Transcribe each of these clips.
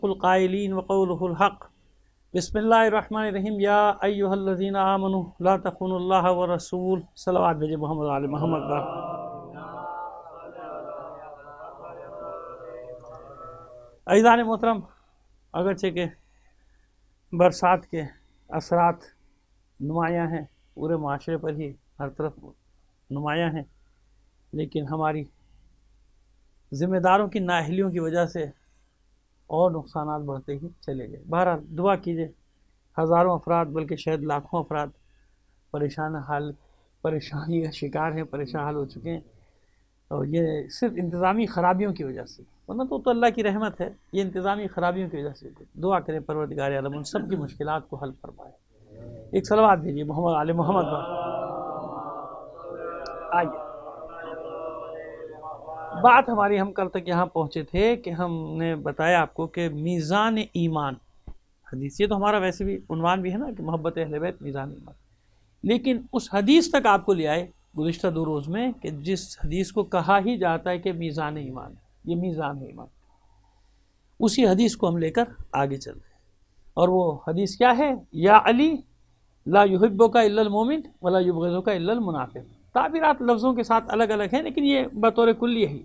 القائلین وقولہ الحق بسم اللہ الرحمن الرحیم یا ایہا الذین آمنوا لا تخونوا اللہ ورسول صلوات بھیجے محمد علی محمد پر۔ عزیزان محترم، اگرچہ کہ برسات کے اثرات نمایاں ہیں، پورے معاشرے پر ہی ہر طرف نمایاں ہیں، لیکن ہماری ذمہ داروں کی نااہلیوں کی وجہ سے اور نقصانات بڑھتے ہی چلے گئے۔ بہرحال دعا کیجئے، ہزاروں افراد بلکہ شاید لاکھوں افراد پریشانی کا شکار ہیں، پریشان حال ہو چکے ہیں، اور یہ صرف انتظامی خرابیوں کی وجہ سے، ورنہ تو اللہ کی رحمت ہے، یہ انتظامی خرابیوں کی وجہ سے۔ دعا کریں پروردگار عالم ان سب کی مشکلات کو حل فرمائے۔ ایک صلوات بھیجیے محمد علی محمد پر۔ آئیے، بات ہماری ہم کل تک یہاں پہنچے تھے کہ ہم نے بتایا آپ کو کہ میزان ایمان حدیث، یہ تو ہمارا ویسے بھی عنوان بھی ہے نا کہ محبت اہل بیت میزان ایمان، لیکن اس حدیث تک آپ کو لے آئے گزشتہ 2 روز میں کہ جس حدیث کو کہا ہی جاتا ہے کہ میزان ایمان، یہ میزان ہے ایمان، اسی حدیث کو ہم لے کر آگے چل رہے ہیں۔ اور وہ حدیث کیا ہے؟ یا علی لا یحبک الا المومن ولا یبغضک الا المنافق۔ تعبیرات لفظوں کے ساتھ الگ الگ ہیں، لیکن یہ بطور کلی یہی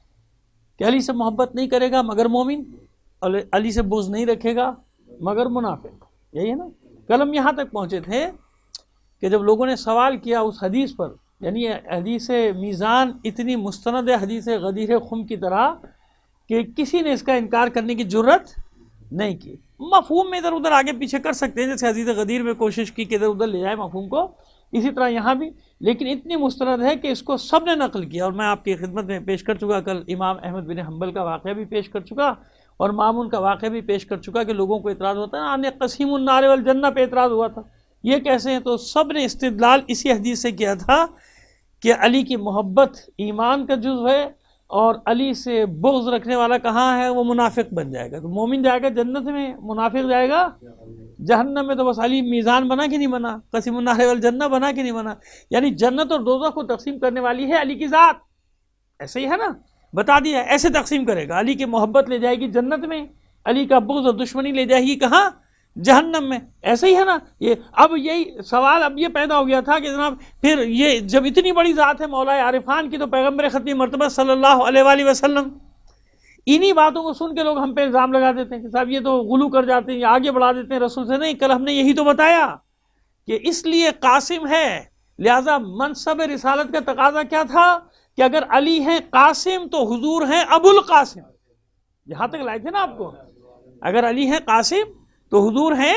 کہ علی سے محبت نہیں کرے گا مگر مومن، اور علی سے بغض نہیں رکھے گا مگر منافق، یہی ہے نا۔ کل ہم یہاں تک پہنچے تھے کہ جب لوگوں نے سوال کیا اس حدیث پر، یعنی حدیث میزان اتنی مستند ہے حدیث غدیر خم کی طرح کہ کسی نے اس کا انکار کرنے کی جرت نہیں کی۔ مفہوم میں ادھر ادھر آگے پیچھے کر سکتے ہیں، جیسے حدیث غدیر میں کوشش کی کہ ادھر ادھر لے جائے مفہوم کو، اسی طرح یہاں بھی، لیکن اتنی مستند ہے کہ اس کو سب نے نقل کیا، اور میں آپ کی خدمت میں پیش کر چکا کل امام احمد بن حنبل کا واقعہ بھی پیش کر چکا، اور مامون کا واقعہ بھی پیش کر چکا کہ لوگوں کو اعتراض ہوتا ہے نا، قسیم النار والجنہ پہ اعتراض ہوا تھا، یہ کیسے ہیں؟ تو سب نے استدلال اسی حدیث سے کیا تھا کہ علی کی محبت ایمان کا جزو ہے، اور علی سے بغض رکھنے والا کہاں ہے؟ وہ منافق بن جائے گا۔ تو مومن جائے گا جنت میں، منافق جائے گا جہنم میں۔ تو بس علی میزان بنا کہ نہیں بنا؟ قسیم النار والجنہ بنا کہ نہیں بنا؟ یعنی جنت اور دوزخ کو تقسیم کرنے والی ہے علی کی ذات، ایسے ہی ہے نا، بتا دیا ایسے تقسیم کرے گا۔ علی کی محبت لے جائے گی جنت میں، علی کا بغض اور دشمنی لے جائے گی کہاں؟ جہنم میں، ایسے ہی ہے نا۔ یہ اب یہی سوال اب یہ پیدا ہو گیا تھا کہ جناب پھر یہ جب اتنی بڑی ذات ہے مولا عارفان کی، تو پیغمبر ختم مرتبہ صلی اللہ علیہ وآلہ وسلم، انہی باتوں کو سن کے لوگ ہم پہ الزام لگا دیتے ہیں کہ صاحب یہ تو غلو کر جاتے ہیں، یہ آگے بڑھا دیتے ہیں رسول سے۔ نہیں، کل ہم نے یہی تو بتایا کہ اس لیے قاسم ہے، لہذا منصب رسالت کا تقاضا کیا تھا کہ اگر علی ہیں قاسم تو حضور ہیں ابو القاسم، یہاں تک لائے تھے نا آپ کو۔ اگر علی ہیں قاسم تو حضور ہیں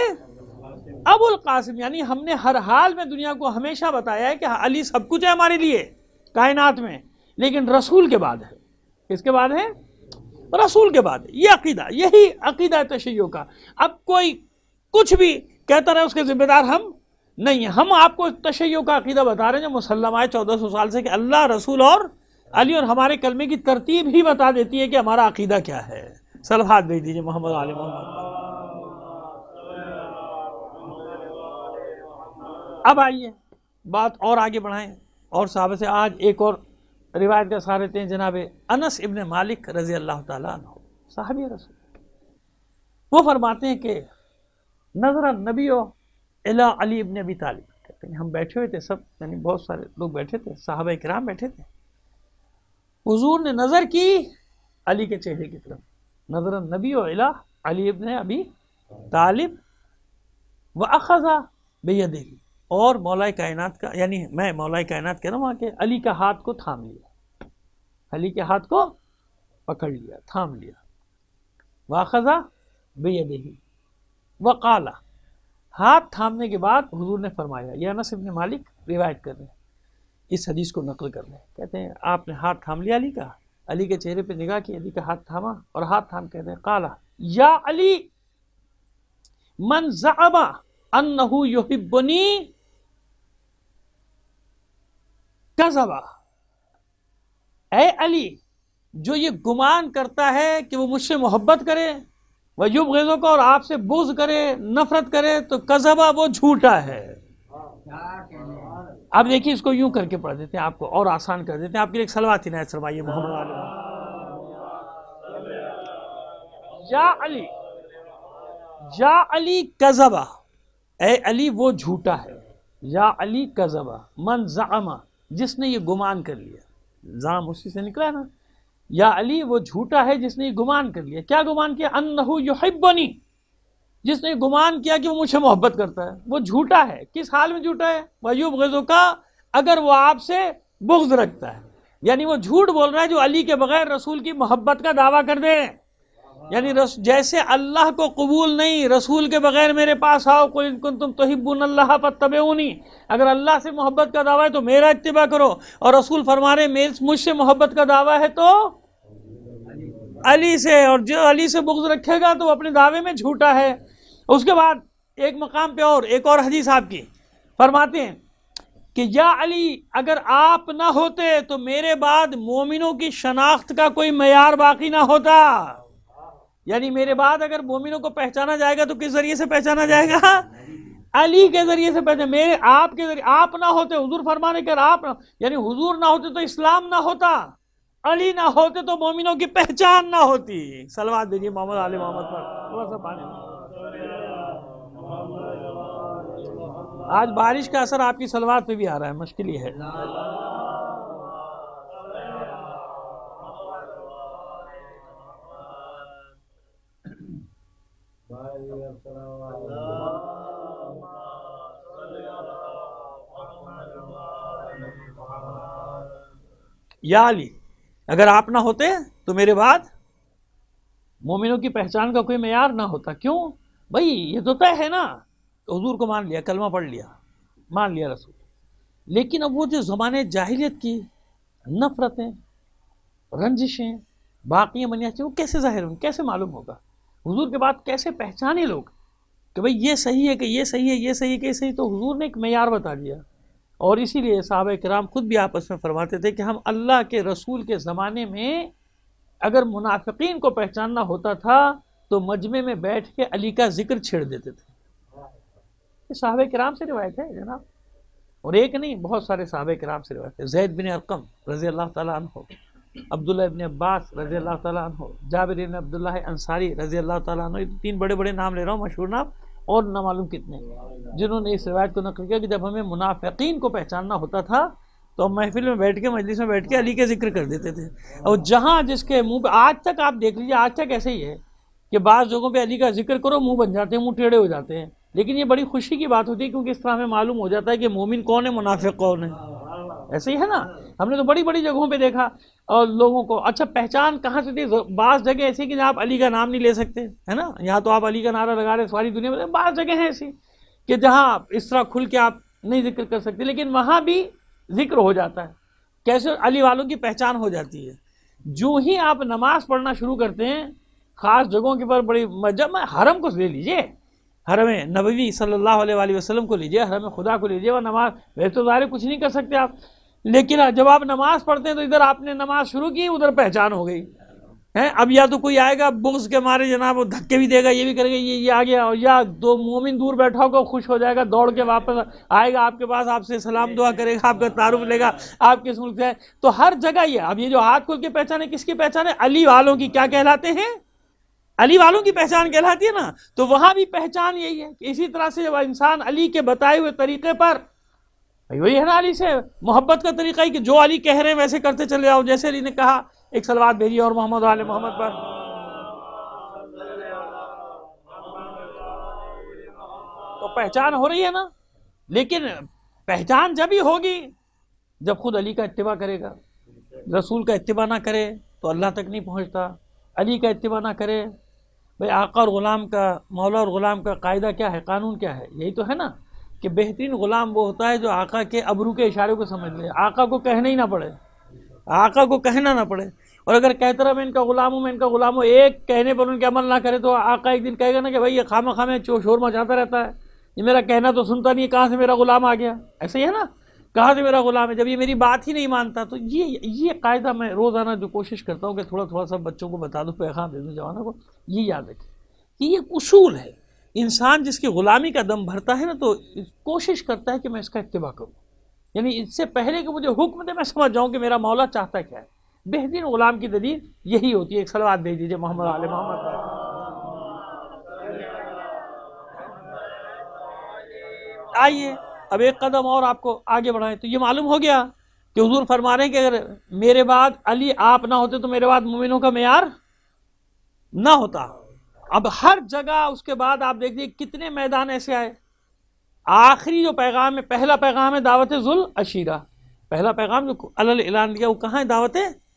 ابو القاسم، یعنی ہم نے ہر حال میں دنیا کو ہمیشہ بتایا ہے کہ علی سب کچھ ہے ہمارے لیے کائنات میں، لیکن رسول کے بعد ہے۔ کس کے بعد ہے؟ رسول کے بعد ہے۔ یہ عقیدہ، یہی عقیدہ ہے تشیع کا۔ اب کوئی کچھ بھی کہتا رہے اس کے ذمہ دار ہم نہیں ہیں، ہم آپ کو تشیع کا عقیدہ بتا رہے ہیں جو مسلم ہے 1400 سال سے، کہ اللہ، رسول اور علی، اور ہمارے کلمے کی ترتیب ہی بتا دیتی ہے کہ ہمارا عقیدہ کیا ہے۔ صلوات بھیج دیجیے محمد علی محمد۔ اب آئیے بات اور آگے بڑھائیں، اور صحابہ سے آج ایک اور روایت کا سہارا لیتے ہیں۔ جناب انس ابن مالک رضی اللہ تعالیٰ عنہ، صحابی رسول، وہ فرماتے ہیں کہ نظر النبی الی علی ابن ابی طالب، کہتے ہیں ہم بیٹھے ہوئے تھے سب، یعنی بہت سارے لوگ بیٹھے تھے، صحابہ کرام بیٹھے تھے، حضور نے نظر کی علی کے چہرے کی طرف، نظر النبی الی علی ابن ابی طالب واخذ بیدہ، اور مولا کائنات کا، یعنی میں مولا کائنات کہہ رہا ہوں کہ علی کا ہاتھ کو تھام لیا، علی کے ہاتھ کو پکڑ لیا، تھام لیا، واخذ بیدہ وقال، ہاتھ تھامنے کے بعد حضور نے فرمایا، یہ انس ابن مالک روایت کر رہے ہیں، اس حدیث کو نقل کر رہے ہیں، کہتے ہیں آپ نے ہاتھ تھام لیا علی کا، علی کے چہرے پہ نگاہ کی، علی کا ہاتھ تھاما، اور ہاتھ تھام کہتے ہیں قال یا علی من زعم انہ یحبنی کذب، اے علی جو یہ گمان کرتا ہے کہ وہ مجھ سے محبت کرے، وَيُبْغِضُكَ، اور آپ سے بغض کرے، نفرت کرے، تو کذبہ، وہ جھوٹا ہے۔ آپ دیکھیے اس کو یوں کر کے پڑھ دیتے ہیں، آپ کو اور آسان کر دیتے ہیں۔ آپ کے لیے ایک صلوات عنایت فرمائیے محمد علیہ۔ یا علی یا علی کذبہ، اے علی وہ جھوٹا ہے، یا علی کذبہ من زعم، جس نے یہ گمان کر لیا، زعم اسی سے نکلا ہے نا، یا علی وہ جھوٹا ہے جس نے یہ گمان کر لیا، کیا گمان کیا؟ انہ یحبنی، جس نے گمان کیا کہ وہ مجھ سے محبت کرتا ہے، وہ جھوٹا ہے۔ کس حال میں جھوٹا ہے؟ وَيُبْغِضُكَ، اگر وہ آپ سے بغض رکھتا ہے، یعنی وہ جھوٹ بول رہا ہے جو علی کے بغیر رسول کی محبت کا دعویٰ کر دے، یعنی جیسے اللہ کو قبول نہیں رسول کے بغیر میرے پاس آؤ، قُلْ إِن كُنتُمْ تُحِبُّونَ اللَّهَ فَاتَّبِعُونِی، اگر اللہ سے محبت کا دعویٰ ہے تو میرا اتباع کرو، اور رسول فرما رہے مجھ سے محبت کا دعویٰ ہے تو علی سے، اور جو علی سے بغض رکھے گا تو وہ اپنے دعوے میں جھوٹا ہے۔ اس کے بعد ایک مقام پہ ایک اور حدیث آپ کی فرماتے ہیں کہ یا علی اگر آپ نہ ہوتے تو میرے بعد مومنوں کی شناخت کا کوئی معیار باقی نہ ہوتا، یعنی میرے بعد اگر مومنوں کو پہچانا جائے گا تو کس ذریعے سے پہچانا جائے گا؟ علی کے ذریعے سے پہچانا، میرے آپ کے ذریعے، آپ نہ ہوتے، حضور فرمانے کہ آپ یعنی حضور نہ ہوتے تو اسلام نہ ہوتا، علی نہ ہوتے تو مومنوں کی پہچان نہ ہوتی۔ صلوات دیجیے محمد آل محمد پر، تھوڑا سا پانی۔ آج بارش کا اثر آپ کی صلوات پہ بھی آ رہا ہے، مشکل ہی ہے۔ یا علی اگر آپ نہ ہوتے تو میرے بعد مومنوں کی پہچان کا کوئی معیار نہ ہوتا۔ کیوں بھائی؟ یہ تو طے ہے نا، حضور کو مان لیا، کلمہ پڑھ لیا، مان لیا رسول، لیکن اب وہ جو زمانے جاہلیت کی نفرتیں، رنجشیں، باقی منیات، وہ کیسے ظاہر ہوں، کیسے معلوم ہوگا؟ حضور کے بعد کیسے پہچانے لوگ کہ بھئی یہ صحیح ہے کہ یہ صحیح ہے، یہ صحیح ہے کہ یہ صحیح؟ تو حضور نے ایک معیار بتا دیا، اور اسی لیے صحابہ کرام خود بھی آپس میں فرماتے تھے کہ ہم اللہ کے رسول کے زمانے میں اگر منافقین کو پہچاننا ہوتا تھا تو مجمع میں بیٹھ کے علی کا ذکر چھیڑ دیتے تھے۔ یہ صحابہ کرام سے روایت ہے جناب، اور ایک نہیں، بہت سارے صحابہ کرام سے روایت ہے۔ زید بن ارقم رضی اللہ تعالیٰ عنہ، عبداللہ ابن عباس رضی اللہ تعالیٰ عنہ، جابر بن عبداللہ انصاری رضی اللہ تعالیٰ عنہ، یہ تین بڑے بڑے نام لے رہا ہوں، مشہور نام، اور نہ معلوم کتنے، جنہوں نے اس روایت کو نقل کیا کہ جب ہمیں منافقین کو پہچاننا ہوتا تھا تو ہم محفل میں بیٹھ کے، مجلس میں بیٹھ کے علی کے ذکر کر دیتے تھے، اور جہاں جس کے منہ پہ، آج تک آپ دیکھ لیجیے، آج تک ایسے ہی ہے کہ بعض جگہوں پہ علی کا ذکر کرو منہ بن جاتے ہیں، منہ ٹیڑھے ہو جاتے ہیں، لیکن یہ بڑی خوشی کی بات ہوتی ہے کیونکہ اس طرح ہمیں معلوم ہو جاتا ہے کہ مومن کون ہے، منافق کون ہے۔ ایسے ہی ہے نا، ہم نے تو بڑی بڑی جگہوں پہ دیکھا اور لوگوں کو، اچھا پہچان کہاں سے تھی؟ بعض جگہ ایسی کہ آپ علی کا نام نہیں لے سکتے، ہے نا، یہاں تو آپ علی کا نعرہ لگا رہے ساری دنیا میں، بعض جگہ ہیں ایسی کہ جہاں اس طرح کھل کے آپ نہیں ذکر کر سکتے، لیکن وہاں بھی ذکر ہو جاتا ہے۔ کیسے علی والوں کی پہچان ہو جاتی ہے؟ جو ہی آپ نماز پڑھنا شروع کرتے ہیں خاص جگہوں کے پر، بڑی جب حرم کو لے لیجئے، حرم نبوی صلی اللہ علیہ وآلہ وسلم کو لیجئے، حرم خدا کو لیجئے، وہ نماز ویسے تو ظاہر کچھ نہیں کر سکتے آپ، لیکن جب آپ نماز پڑھتے ہیں تو ادھر آپ نے نماز شروع کی، ادھر پہچان ہو گئی ہے۔ اب یا تو کوئی آئے گا بغض کے مارے جناب، وہ دھکے بھی دے گا، یہ بھی کرے گا، یہ آ گیا، اور یا دو مومن دور بیٹھا ہوگا خوش ہو جائے گا، دوڑ کے واپس آئے گا آپ کے پاس، آپ سے سلام دعا کرے گا، آپ کا تعارف لے گا، آپ کس ملک سے ہے۔ تو ہر جگہ یہ، اب یہ جو ہاتھ کھول کے پہچانے، کس کی پہچان ہے؟ علی والوں کی۔ کیا کہلاتے ہیں؟ علی والوں کی پہچان کہلاتی ہے نا۔ تو وہاں بھی پہچان یہی ہے کہ اسی طرح سے جب انسان علی کے بتائے ہوئے طریقے پر، وہی ہے نا علی سے محبت کا طریقہ ہی کہ جو علی کہہ رہے ہیں ویسے کرتے چلے جاؤ، جیسے علی نے کہا ایک صلوات بھیجیے اور محمد آل محمد پر۔ تو پہچان ہو رہی ہے نا، لیکن پہچان جب ہی ہوگی جب خود علی کا اتباع کرے گا۔ رسول کا اتباع نہ کرے تو اللہ تک نہیں پہنچتا، علی کا اتباع نہ کرے، بھئی آقا اور غلام کا، مولا اور غلام کا قاعدہ کیا ہے، قانون کیا ہے؟ یہی تو ہے نا کہ بہترین غلام وہ ہوتا ہے جو آقا کے ابرو کے اشارے کو سمجھ لے، آقا کو کہنا ہی نہ پڑے، آقا کو کہنا نہ پڑے، اور اگر کہتا رہا میں ان کا غلام ہوں، میں ان کا غلام ہوں، ایک کہنے پر ان کے عمل نہ کرے تو آقا ایک دن کہے گا نا کہ بھائی یہ خامہ خامہ شور مچاتا رہتا ہے، یہ میرا کہنا تو سنتا نہیں، کہاں سے میرا غلام آ گیا؟ ایسے ہی ہے نا، کہاں سے میرا غلام ہے جب یہ میری بات ہی نہیں مانتا۔ تو یہ قاعدہ میں روزانہ جو کوشش کرتا ہوں کہ تھوڑا تھوڑا سا بچوں کو بتا دوں، پیغام دے دوں جوانوں کو، یہ یاد رکھیں کہ یہ ایک اصول ہے۔ انسان جس کی غلامی کا دم بھرتا ہے نا تو کوشش کرتا ہے کہ میں اس کا اتباع کروں، یعنی اس سے پہلے کہ مجھے حکم دے میں سمجھ جاؤں کہ میرا مولا چاہتا کیا ہے۔ بہترین غلام کی دلیل یہی ہوتی ہے۔ ایک صلوات بھیج دیجیے محمد آل محمد۔ آئیے اب ایک قدم اور آپ کو آگے بڑھائیں، تو یہ معلوم ہو گیا کہ حضور فرما رہے ہیں کہ اگر میرے بعد علی آپ نہ ہوتے تو میرے بعد مومنوں کا معیار نہ ہوتا۔ اب ہر جگہ اس کے بعد آپ دیکھ لیجیے کتنے میدان ایسے آئے۔ آخری جو پیغام ہے، پہلا پیغام ہے دعوت ذوالعشیرہ، پہلا پیغام جو علل اعلان دیا وہ کہاں ہے؟ دعوت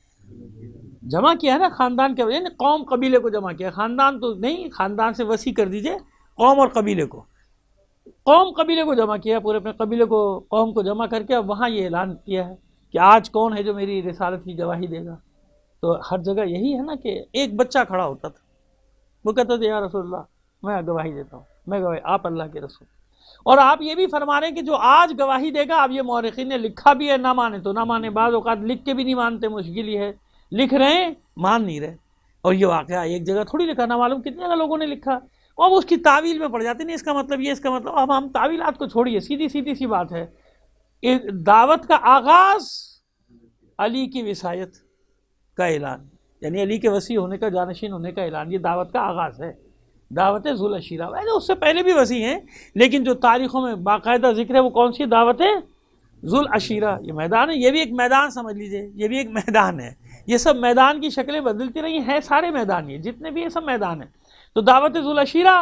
جمع کیا ہے نا، خاندان کے یعنی قوم قبیلے کو جمع کیا، خاندان تو نہیں، خاندان سے وسیع کر دیجئے، قوم اور قبیلے کو، قوم قبیلے کو جمع کیا، پورے اپنے قبیلے کو، قوم کو جمع کر کے اب وہاں یہ اعلان کیا ہے کہ آج کون ہے جو میری رسالت کی گواہی دے گا۔ تو ہر جگہ یہی ہے نا کہ ایک بچہ کھڑا ہوتا تھا، وہ کہتا تھا یا رسول اللہ میں گواہی دیتا ہوں، میں گواہی، آپ اللہ کے رسول۔ اور آپ یہ بھی فرما رہے ہیں کہ جو آج گواہی دے گا، اب یہ مورخین نے لکھا بھی ہے، نہ مانے تو نہ مانے، بعض اوقات لکھ کے بھی نہیں مانتے، مشکل ہی ہے، لکھ رہے ہیں مان نہیں رہے۔ اور یہ واقعہ ایک جگہ تھوڑی لکھا، نہ معلوم کتنی جگہ لوگوں نے لکھا، اور اس کی تعویل میں پڑ جاتے نہیں، اس کا مطلب یہ، اس کا مطلب، اب ہم تعویلات کو چھوڑیے، سیدھی سیدھی سی بات ہے، دعوت کا آغاز علی کی وصایت کا اعلان، یعنی علی کے وصی ہونے کا، جانشین ہونے کا اعلان، یہ دعوت کا آغاز ہے، دعوت ذوالعشیرہ۔ ویسے اس سے پہلے بھی وصی ہیں، لیکن جو تاریخوں میں باقاعدہ ذکر ہے وہ کون سی؟ دعوت ذوالعشیرہ۔ یہ میدان ہے، یہ بھی ایک میدان سمجھ لیجئے، یہ بھی ایک میدان ہے، یہ سب میدان کی شکلیں بدلتی رہی ہیں، سارے میدان، یہ جتنے بھی یہ سب میدان ہیں۔ تو دعوت ذوالعشیرہ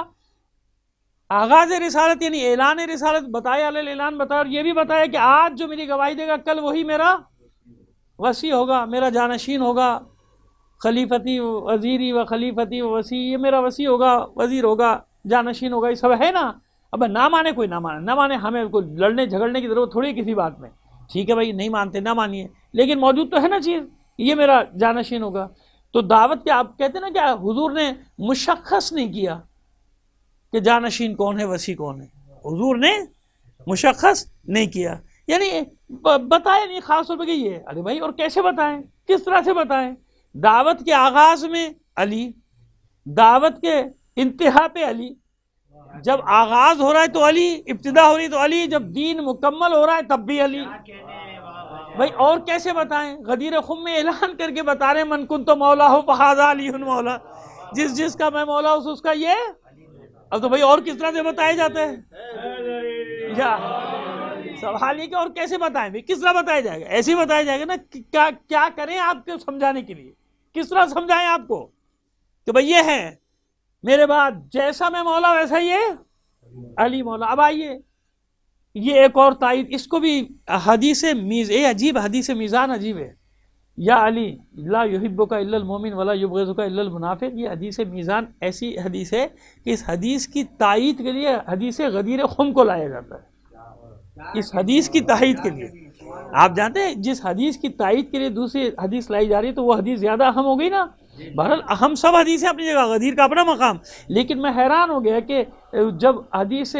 آغاز رسالت، یعنی اعلان رسالت، بتایا علی اعلان، بتایا، اور یہ بھی بتایا کہ آج جو میری گواہی دے گا کل وہی میرا وصی ہوگا، میرا جانشین ہوگا، خلیفتی وزیری و خلیفتی و وصی، یہ میرا وصی ہوگا، وزیر ہوگا، جانشین ہوگا، یہ سب ہے نا۔ اب نہ مانے کوئی، نہ مانے، نہ مانے، ہمیں کوئی لڑنے جھگڑنے کی ضرورت تھوڑی کسی بات میں، ٹھیک ہے بھائی، نہیں مانتے نہ مانیے، لیکن موجود تو ہے نا چیز، یہ میرا جانشین ہوگا۔ تو دعوت کے آپ کہتے ہیں نا کہ حضور نے مشخص نہیں کیا کہ جانشین کون ہے، وصی کون ہے، حضور نے مشخص نہیں کیا، یعنی بتایا نہیں خاص طور پہ کہ یہ، ارے بھائی اور کیسے بتائیں، کس طرح سے بتائیں؟ دعوت کے آغاز میں علی، دعوت کے انتہا پہ علی، جب آغاز ہو رہا ہے تو علی، ابتدا ہو رہی ہے تو علی، جب دین مکمل ہو رہا ہے تب بھی علی۔ بھائی اور کیسے بتائیں؟ غدیر خم میں اعلان کر کے بتا رہے ہیں من کنت مولا ہو فہذا علی مولا، جس جس کا میں مولا ہوں اس کا یہ۔ اب تو بھائی اور کس طرح سے بتایا جاتا ہے؟ یا سوال یہ کہ اور کیسے بتائیں بھائی، کس طرح بتایا جائے گا؟ ایسے ہی بتایا جائے گا نا، کیا کریں آپ کو سمجھانے کے لیے، کس طرح سمجھائیں آپ کو کہ بھئی یہ ہے میرے بعد، جیسا میں مولا ویسا یہ علی مولا۔ اب آئیے یہ ایک اور تائید، اس کو بھی حدیث عجیب، حدیث میزان عجیب ہے، یا علی لا یحبک الا المومن ولا یبغضک الا المنافق، یہ حدیث میزان ایسی حدیث ہے کہ اس حدیث کی تائید کے لیے حدیث غدیر خم کو لایا جاتا ہے، اس حدیث کی تائید کے لیے۔ آپ جانتے ہیں جس حدیث کی تائید کے لیے دوسری حدیث لائی جا رہی ہے تو وہ حدیث زیادہ اہم ہو گئی نا۔ بہرحال اہم سب حدیثیں اپنی جگہ، غدیر کا اپنا مقام، لیکن میں حیران ہو گیا کہ جب حدیث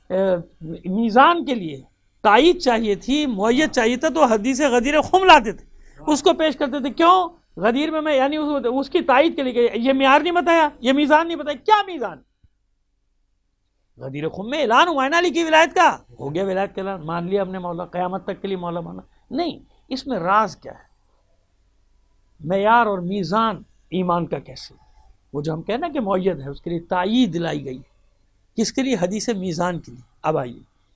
میزان کے لیے تائید چاہیے تھی، معید چاہیے تھا، تو حدیث غدیر خم لاتے تھے، اس کو پیش کرتے تھے۔ کیوں؟ غدیر میں یعنی اس کی تائید کے لیے کہ یہ معیار نہیں بتایا، یہ میزان نہیں بتایا۔ کیا میزان؟ غدیر خم میں اعلان ہوا ہے نا علی کی ولایت کا، ہو گیا ولایت کا اعلان، مان لیا ہم نے مولا، قیامت تک کے لیے مولا مانا نہیں۔ اس میں راز کیا ہے؟ معیار اور میزان ایمان کا کیسے؟ وہ جو ہم کہنا کہ معید ہے، اس کے لیے تائید لائی گئی، کس کے لیے؟ حدیث میزان کے لیے۔ اب آئیے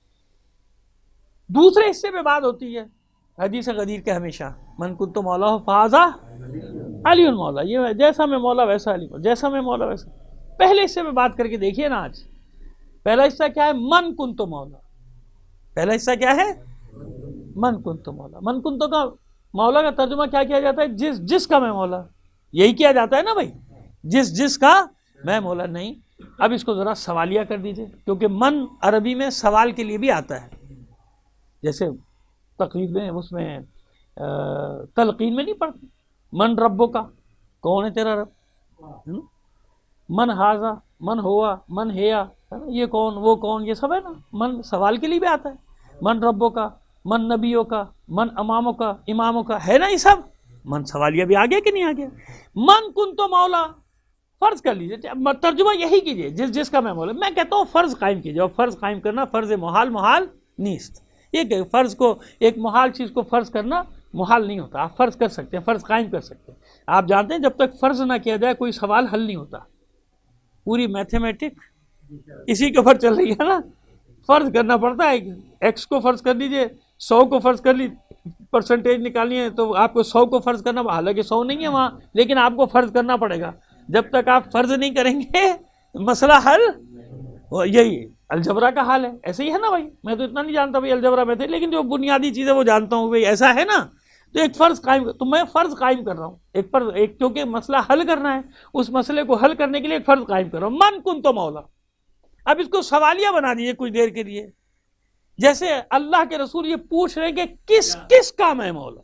دوسرے حصے پہ بات ہوتی ہے حدیث غدیر کے، ہمیشہ من کنت مولا فہذا علی المولا، یہ جیسا میں مولا ویسا علی مولا، جیسا میں مولا ویسا۔ پہلے حصے پہ بات کر کے دیکھیے نا، آج پہلا حصہ کیا ہے؟ من کنت مولا، پہلا حصہ کیا ہے؟ من کنت مولا۔ من کنت کا مولا کا ترجمہ کیا کیا جاتا ہے؟ جس جس کا میں مولا، یہی کیا جاتا ہے نا بھائی، جس جس کا میں مولا نہیں۔ اب اس کو ذرا سوالیہ کر دیجئے، کیونکہ من عربی میں سوال کے لیے بھی آتا ہے، جیسے تقریر میں، اس میں تلقین میں نہیں پڑھتے، من ربو کا، کون ہے تیرا رب؟ من ہاذا، من ہوا، من ہیا، یہ کون، وہ کون، یہ سب ہے نا۔ من سوال کے لیے بھی آتا ہے، من ربوں کا، من نبیوں کا، من اماموں کا، اماموں کا، ہے نا یہ سب۔ من سوالیہ بھی آگیا کہ نہیں آگیا؟ من کن تو مولا، فرض کر لیجئے، ترجمہ یہی کیجئے، جس جس کا میں مولا۔ میں کہتا ہوں فرض قائم کیجئے، اور فرض قائم کرنا فرض محال محال نیست، یہ کہ فرض کو، ایک محال چیز کو فرض کرنا محال نہیں ہوتا، آپ فرض کر سکتے ہیں، فرض قائم کر سکتے ہیں۔ آپ جانتے ہیں جب تک فرض نہ کیا جائے کوئی سوال حل نہیں ہوتا، پوری میتھمیٹک اسی کے اوپر چل رہی ہے نا، فرض کرنا پڑتا ہے. ایکس کو فرض کر لیجئے، 100 کو فرض کر لی، پرسنٹیج نکالنی ہے تو آپ کو 100 کو فرض کرنا، حالانکہ 100 نہیں ہے وہاں، لیکن آپ کو فرض کرنا پڑے گا. جب تک آپ فرض نہیں کریں گے مسئلہ حل. یہی الجبرا کا حال ہے. ایسے ہی ہے نا بھائی، میں تو اتنا نہیں جانتا بھائی الجبرا میں تھے، لیکن جو بنیادی چیزیں وہ جانتا ہوں بھائی ایسا ہے نا. تو ایک فرض قائم، تو میں فرض قائم کر رہا ہوں ایک فرض، ایک کیونکہ مسئلہ حل کرنا ہے، اس مسئلے کو حل کرنے کے لیے ایک فرض قائم کر رہا ہوں. من کنت مولا. اب اس کو سوالیہ بنا دیجیے کچھ دیر کے لیے. جیسے اللہ کے رسول یہ پوچھ رہے ہیں کہ کس کس کا میں مولا،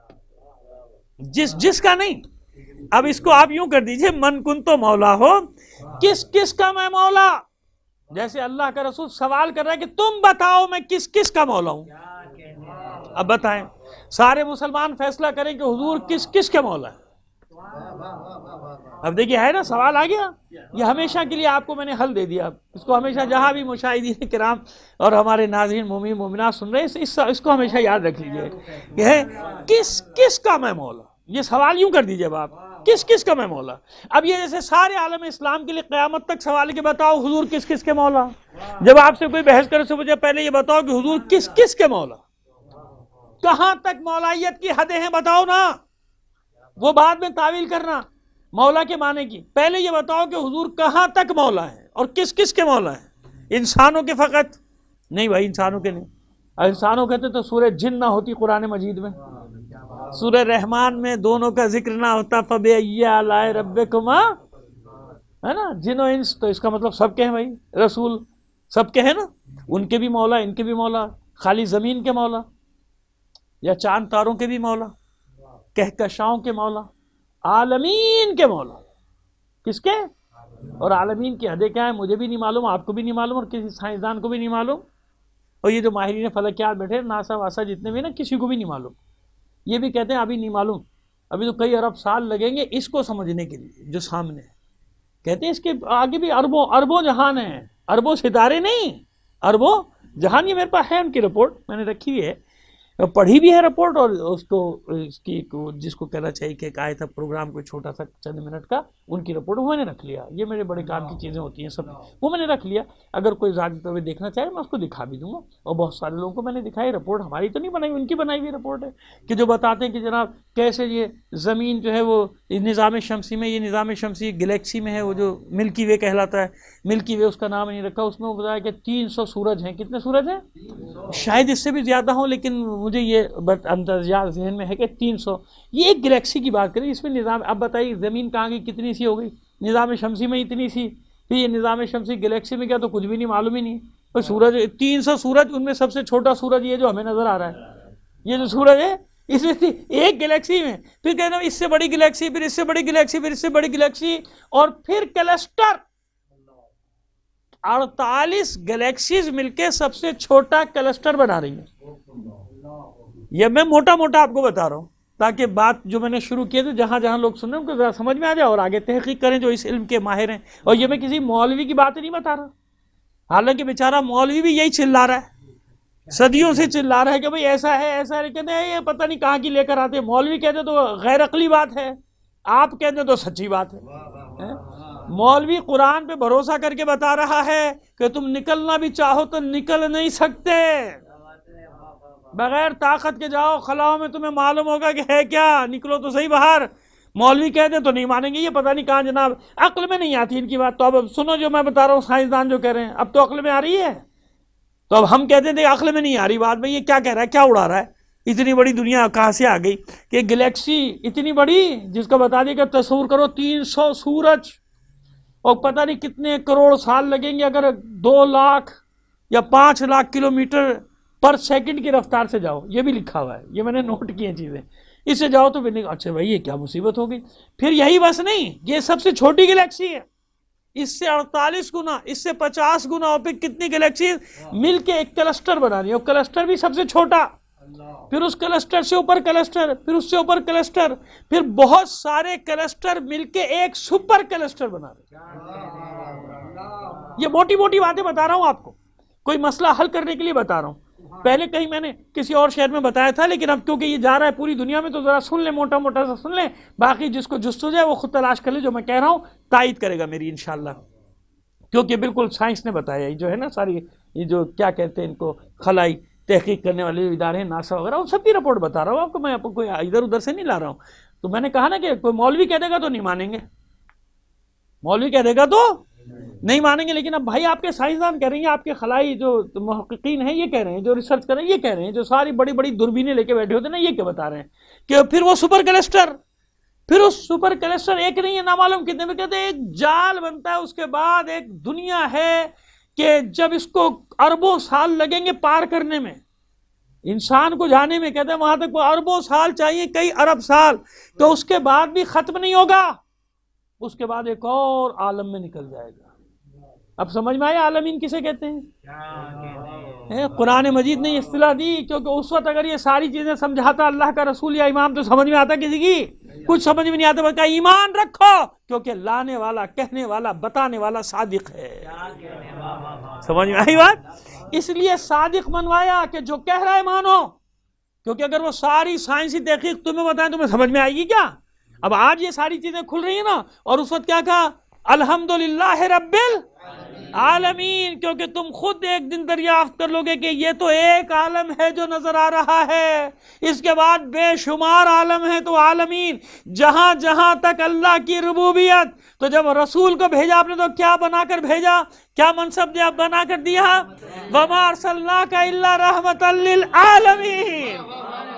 جس کا نہیں. اب اس کو آپ یوں کر دیجئے، من کنت مولا ہو، کس کس کا میں مولا. جیسے اللہ کا رسول سوال کر رہا ہے کہ تم بتاؤ میں کس کس کا مولا ہوں. اب بتائیں، سارے مسلمان فیصلہ کریں کہ حضور کس کس کے مولا ہے. اب دیکھیے ہے نا سوال آ گیا. یہ ہمیشہ کے لیے آپ کو میں نے حل دے دیا. اس کو ہمیشہ جہاں بھی مشاہدین کرام اور ہمارے ناظرین مومن مومنات سن رہے ہیں اس کو ہمیشہ یاد رکھ لیجئے کہ ہے کس کس کا میں مولا. یہ سوال یوں کر دیجئے اب آپ، کس کس کا میں مولا. اب یہ جیسے سارے عالم اسلام کے لیے قیامت تک سوال کہ بتاؤ حضور کس کس کے مولا. جب آپ سے کوئی بحث کرے سے مجھے پہلے یہ بتاؤ کہ حضور کس کس کے مولا، کہاں تک مولائیت کی حدیں ہیں بتاؤ نا. وہ بعد میں تعویل کرنا مولا کے معنی کی. پہلے یہ بتاؤ کہ حضور کہاں تک مولا ہے اور کس کس کے مولا ہے. انسانوں کے فقط نہیں بھائی، انسانوں کے نہیں. انسانوں کہتے تو سورہ جن نہ ہوتی قرآن مجید میں، سورہ رحمان میں دونوں کا ذکر نہ ہوتا. فَبِأَيِّ آلَاءِ رَبِّكُمَا، ہے نا. جن و انس تو اس کا مطلب سب کے ہیں بھائی. رسول سب کے ہیں نا، ان کے بھی مولا، ان کے بھی مولا. خالی زمین کے مولا یا چاند تاروں کے بھی مولا، کہکشاؤں کے مولا، عالمین کے مولا. کس کے؟ اور عالمین کی حدیں کیا ہے مجھے بھی نہیں معلوم، آپ کو بھی نہیں معلوم، اور کسی سائنسدان کو بھی نہیں معلوم. اور یہ جو ماہرین فلکیات بیٹھے ناسا واسا جتنے بھی نا، کسی کو بھی نہیں معلوم. یہ بھی کہتے ہیں ابھی نہیں معلوم، ابھی تو کئی ارب سال لگیں گے اس کو سمجھنے کے لیے جو سامنے ہے. کہتے ہیں اس کے آگے بھی اربوں اربوں جہان ہیں، اربوں ستارے نہیں، اربوں جہان. یہ میرے پاس ہے ان کی رپورٹ، میں نے رکھی ہوئی ہے، پڑھی بھی ہے رپورٹ. اور اس کو اس کی جس کو کہنا چاہیے کہ ایک آیا تھا پروگرام کوئی چھوٹا سا چند منٹ کا، ان کی رپورٹ وہ میں نے رکھ لیا. یہ میرے بڑے کام کی چیزیں ہوتی ہیں سب، وہ میں نے رکھ لیا. اگر کوئی ذاتی طور پہ دیکھنا چاہے میں اس کو دکھا بھی دوں گا. اور بہت سارے لوگوں کو میں نے دکھائی. رپورٹ ہماری تو نہیں بنائی، ان کی بنائی ہوئی رپورٹ ہے کہ جو بتاتے ہیں کہ جناب کیسے یہ زمین جو ہے وہ نظام شمسی میں، یہ نظام شمسی گلیکسی میں ہے، وہ جو ملکی وے کہلاتا ہے، ملکی وے اس کا نام نہیں رکھا. اس میں وہ بتایا کہ 300 سورج ہیں. کتنے سورج ہیں؟ شاید اس سے بھی زیادہ ہوں، لیکن مجھے یہ اندازہ ذہن میں ہے کہ 300. یہ ایک گلیکسی کی بات کریں، اس میں نظام. اب بتائیے زمین کہاں کی کتنی سی ہو گئی، نظام شمسی میں اتنی سی، پھر یہ نظام شمسی گلیکسی میں کیا تو کچھ بھی نہیں معلوم ہی نہیں. تو سورج 300 سورج، ان میں سب سے چھوٹا سورج یہ جو ہمیں نظر آ رہا ہے، یہ جو سورج ہے اس میں ایک گلیکسی میں، پھر کہنا اس سے بڑی گلیکسی، پھر اس سے بڑی گلیکسی، پھر اس سے بڑی گلیکسی، اور پھر کلسٹر 48 گلیکسیز مل کے سب سے چھوٹا کلسٹر بنا رہی ہیں. یہ میں موٹا موٹا آپ کو بتا رہا ہوں تاکہ بات جو میں نے شروع کی تو جہاں جہاں لوگ سن رہے ہیں ان کو ذرا سمجھ میں آ جائے اور آگے تحقیق کریں جو اس علم کے ماہر ہیں. اور یہ میں کسی مولوی کی بات نہیں بتا رہا، حالانکہ بیچارہ مولوی بھی یہی چلا رہا ہے، صدیوں سے چلا رہا ہے کہ بھئی ایسا ہے ایسا ہے. کہتے ہیں یہ پتہ نہیں کہاں کی لے کر آتے ہیں. مولوی کہتے تو غیر عقلی بات ہے، آپ کہتے تو سچی بات ہے. مولوی قرآن پہ بھروسہ کر کے بتا رہا ہے کہ تم نکلنا بھی چاہو تو نکل نہیں سکتے، بغیر طاقت کے جاؤ خلاؤں میں، تمہیں معلوم ہوگا کہ ہے کیا، نکلو تو صحیح باہر. مولوی کہتے ہیں تو نہیں مانیں گے، یہ پتہ نہیں کہاں جناب عقل میں نہیں آتی ان کی بات. تو اب سنو جو میں بتا رہا ہوں، سائنسدان جو کہہ رہے ہیں اب تو عقل میں آ رہی ہے. تو اب ہم کہتے ہیں عقل میں نہیں آ رہی بات میں، یہ کیا کہہ رہا ہے، کیا اڑا رہا ہے. اتنی بڑی دنیا کہاں سے آ گئی کہ گلیکسی اتنی بڑی جس کا بتا دیا کہ تصور کرو 300 سورج، اور پتہ نہیں کتنے کروڑ سال لگیں گے اگر 2 لاکھ یا 5 لاکھ کلومیٹر پر سیکنڈ کی رفتار سے جاؤ. یہ بھی لکھا ہوا ہے، یہ میں نے نوٹ کی ہیں چیزیں. اس سے جاؤ تو اچھا بھائی یہ کیا مصیبت ہو گئی. پھر یہی بس نہیں، یہ سب سے چھوٹی گلیکسی ہے، اس سے 48 گنا، اس سے 50 گنا، اور پھر کتنی گلیکسی مل کے ایک کلسٹر بنا رہی ہے. اور کلسٹر بھی سب سے چھوٹا، پھر اس کلسٹر سے اوپر کلسٹر، پھر اس سے اوپر کلسٹر، پھر بہت سارے کلسٹر مل کے ایک سپر کلسٹر بنا رہے ہیں. یہ موٹی موٹی باتیں بتا رہا ہوں آپ کو، کوئی مسئلہ حل کرنے کے لیے بتا رہا ہوں. پہلے کہیں میں نے کسی اور شہر میں بتایا تھا، لیکن اب کیونکہ یہ جا رہا ہے پوری دنیا میں تو ذرا سن لیں، موٹا موٹا سا سن لیں. باقی جس کو جستجو ہے وہ خود تلاش کر لے، جو میں کہہ رہا ہوں تائید کرے گا میری انشاءاللہ، کیونکہ بالکل سائنس نے بتایا جو ہے نا ساری یہ جو کیا کہتے ہیں ان کو، خلائی تحقیق کرنے والے جو ادارے ہیں ناسا وغیرہ، ان سب کی رپورٹ بتا رہا ہوں آپ کو، میں آپ کو کوئی ادھر ادھر سے نہیں لا رہا ہوں. تو میں نے کہا نا کہ کوئی مولوی کہہ دے گا تو نہیں مانیں گے، مولوی کہہ دے گا تو نہیں مانیں گے. لیکن اب بھائی آپ کے سائنسدان کہہ رہے ہیں، آپ کے خلائی جو محققین ہیں یہ کہہ رہے ہیں، جو ریسرچ کر رہے ہیں یہ کہہ رہے ہیں، جو ساری بڑی بڑی دوربینیں لے کے بیٹھے ہوتے ہیں نا، یہ کیا بتا رہے ہیں کہ پھر وہ سپر کلسٹر، پھر اس سپر کلسٹر ایک نہیں ہے، نامعلوم کتنے میں، کہتے ہیں ایک جال بنتا ہے، اس کے بعد ایک دنیا ہے کہ جب اس کو اربوں سال لگیں گے پار کرنے میں، انسان کو جانے میں، کہتے ہیں وہاں تک وہ اربوں سال چاہیے، کئی ارب سال، تو اس کے بعد بھی ختم نہیں ہوگا. اس کے بعد ایک اور عالم میں نکل جائے گا. اب سمجھ میں آیا عالمین کسے کہتے ہیں؟ قرآن مجید نے اصطلاح دی، کیونکہ اس وقت اگر یہ ساری چیزیں سمجھاتا اللہ کا رسول یا امام تو سمجھ میں آتا کسی کی؟ کچھ سمجھ میں نہیں آتا. بلکہ ایمان رکھو کیونکہ لانے والا، کہنے والا، بتانے والا صادق ہے. سمجھ میں آئی بات؟ اس لیے صادق منوایا کہ جو کہہ رہا ہے مانو، کیونکہ اگر وہ ساری سائنسی تحقیق تمہیں بتائیں تمہیں سمجھ میں آئے گی کیا؟ اب آج یہ ساری چیزیں کھل رہی ہیں نا، اور اس وقت کیا کہا؟ الحمدللہ رب العالمین، کیونکہ تم خود ایک دن دریافت کر لو گے کہ یہ تو ایک عالم ہے جو نظر آ رہا ہے، اس کے بعد بے شمار عالم ہے. تو عالمین جہاں جہاں تک اللہ کی ربوبیت، تو جب رسول کو بھیجا آپ نے تو کیا بنا کر بھیجا؟ کیا منصب دیا بنا کر دیا؟ وَمَا أَرْسَلْنَاكَ إِلَّا رَحْمَةً لِلْعَالَمِينَ.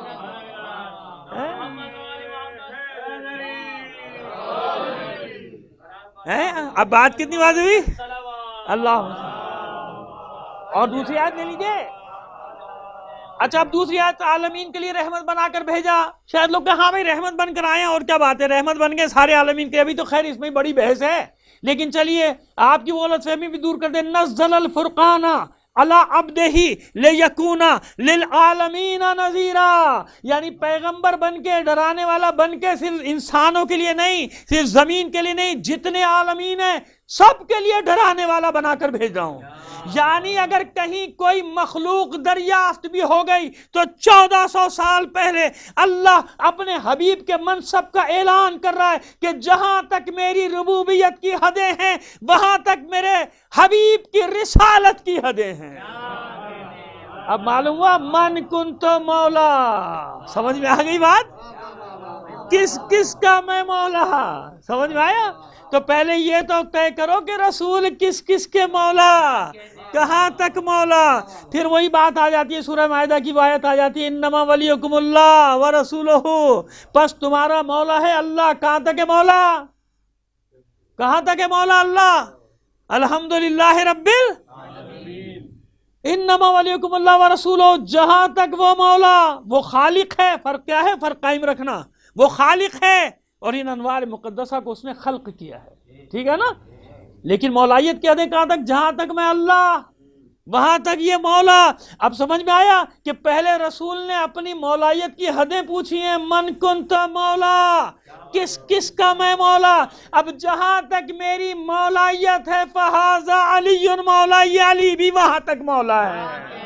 اب بات کتنی واضح ہوئی؟ اللہ. اور دوسری آیت لے لیجئے. اچھا اب دوسری آیت عالمین کے لیے رحمت بنا کر بھیجا. شاید لوگ کہ ہاں بھائی رحمت بن کر آئے ہیں، اور کیا بات ہے، رحمت بن گئے سارے عالمین کے. ابھی تو خیر اس میں بڑی بحث ہے، لیکن چلیے آپ کی وہ غلط فہمی بھی دور کر دیں. نزل الفرقان علی عبدہ لیکون للعالمین نذیرا، یعنی پیغمبر بن کے، ڈرانے والا بن کے، صرف انسانوں کے لیے نہیں، صرف زمین کے لیے نہیں، جتنے عالمین ہیں سب کے لیے ڈرانے والا بنا کر بھیج رہا ہوں. یعنی اگر کہیں کوئی مخلوق دریافت بھی ہو گئی تو 1400 سال پہلے اللہ اپنے حبیب کے منصب کا اعلان کر رہا ہے کہ جہاں تک میری ربوبیت کی حدیں ہیں وہاں تک میرے حبیب کی رسالت کی حدیں ہیں. اب معلوم ہوا من کنت مولا. سمجھ میں آ گئی بات؟ کس کس کا میں مولا؟ سمجھ میں آیا؟ تو پہلے یہ تو طے کرو کہ رسول کس کس کے مولا، کہاں تک مولا. پھر وہی بات آ جاتی ہے، سورہ مائدہ کی آیت آ جاتی ہے، انما ولیکم اللہ ورسولہ، پس تمہارا مولا ہے اللہ. کہاں تک ہے مولا؟ کہاں تک ہے مولا اللہ؟ الحمدللہ رب العالمین. انما ولیکم اللہ ورسولہ، جہاں تک وہ مولا، وہ خالق ہے. فرق کیا ہے؟ فرق قائم رکھنا. وہ خالق ہے اور ان انوار مقدسہ کو اس نے خلق کیا ہے، ٹھیک ہے نا. لیکن مولائیت کیا دے کہاں تک؟ جہاں تک میں اللہ وہاں تک یہ مولا. اب سمجھ میں آیا کہ پہلے رسول نے اپنی مولائیت کی حدیں پوچھی ہیں، من کنت مولا، کس کس کا میں مولا. اب جہاں تک میری مولائیت ہے فہذا علی مولا، یہ علی بھی وہاں تک مولا ہے.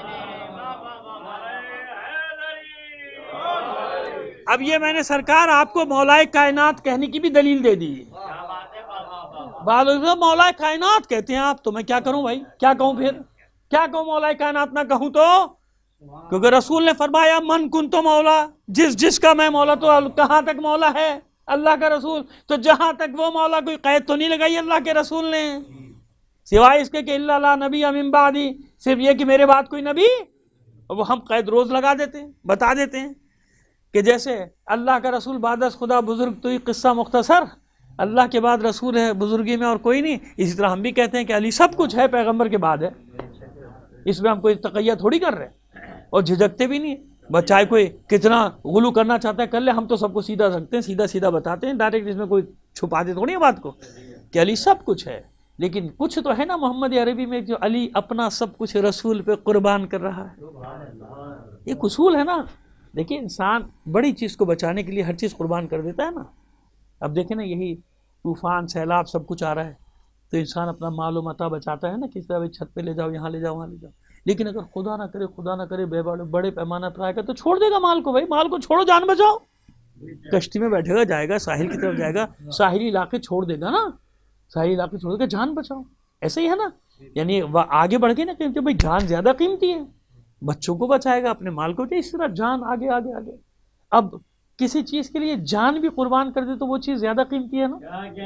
اب یہ میں نے سرکار آپ کو مولائے کائنات کہنے کی بھی دلیل دے دی. بعض لوگ مولائے کائنات کہتے ہیں آپ، تو میں کیا کروں بھائی؟ کیا کہوں پھر؟ کیا کہوں مولائے کائنات نہ کہوں تو؟ کیونکہ رسول نے فرمایا من کنت مولا، جس جس کا میں مولا. تو کہاں تک مولا ہے اللہ کا رسول؟ تو جہاں تک وہ مولا، کوئی قید تو نہیں لگائی اللہ کے رسول نے، سوائے اس کے کہ اللہ لا نبی من بعدی، صرف یہ کہ میرے بعد کوئی نبی. وہ ہم قید روز لگا دیتے ہیں، بتا دیتے ہیں کہ جیسے اللہ کا رسول بعد از خدا بزرگ، تو یہ قصہ مختصر، اللہ کے بعد رسول ہے بزرگی میں اور کوئی نہیں. اسی طرح ہم بھی کہتے ہیں کہ علی سب کچھ ہے، پیغمبر کے بعد ہے. اس میں ہم کوئی تقیہ تھوڑی کر رہے ہیں اور جھجکتے بھی نہیں. بچائے کوئی کتنا غلو کرنا چاہتا ہے کر لے، ہم تو سب کو سیدھا رکھتے ہیں، سیدھا سیدھا بتاتے ہیں ڈائریکٹ. اس میں کوئی چھپاتے تھوڑی ہے بات کو کہ علی سب کچھ ہے. لیکن کچھ تو ہے نا محمد عربی میں جو علی اپنا سب کچھ رسول پہ قربان کر رہا ہے. ایک اصول ہے نا. دیکھیں انسان بڑی چیز کو بچانے کے لیے ہر چیز قربان کر دیتا ہے نا. اب دیکھیں نا یہی طوفان، سیلاب، سب کچھ آ رہا ہے تو انسان اپنا مال و متاع بچاتا ہے نا، کس طرح چھت پہ لے جاؤ، یہاں لے جاؤ، وہاں لے جاؤ. لیکن اگر خدا نہ کرے بڑے پیمانہ پر آئے گا تو چھوڑ دے گا مال کو. بھائی مال کو چھوڑو، جان بچاؤ. کشتی میں بیٹھے گا، جائے گا ساحل کی طرف، جائے گا ساحلی علاقے چھوڑ دے گا نا، ساحلی علاقے چھوڑ دے گا، جان بچاؤ. ایسے ہی ہے نا. یعنی وہ آگے بڑھ کے نا کہ بھائی جان زیادہ قیمتی ہے، بچوں کو بچائے گا، اپنے مال کو، اس طرح جان آگے آگے آگے. اب کسی چیز کے لیے جان بھی قربان کر دے تو وہ چیز زیادہ قیمتی ہے نا،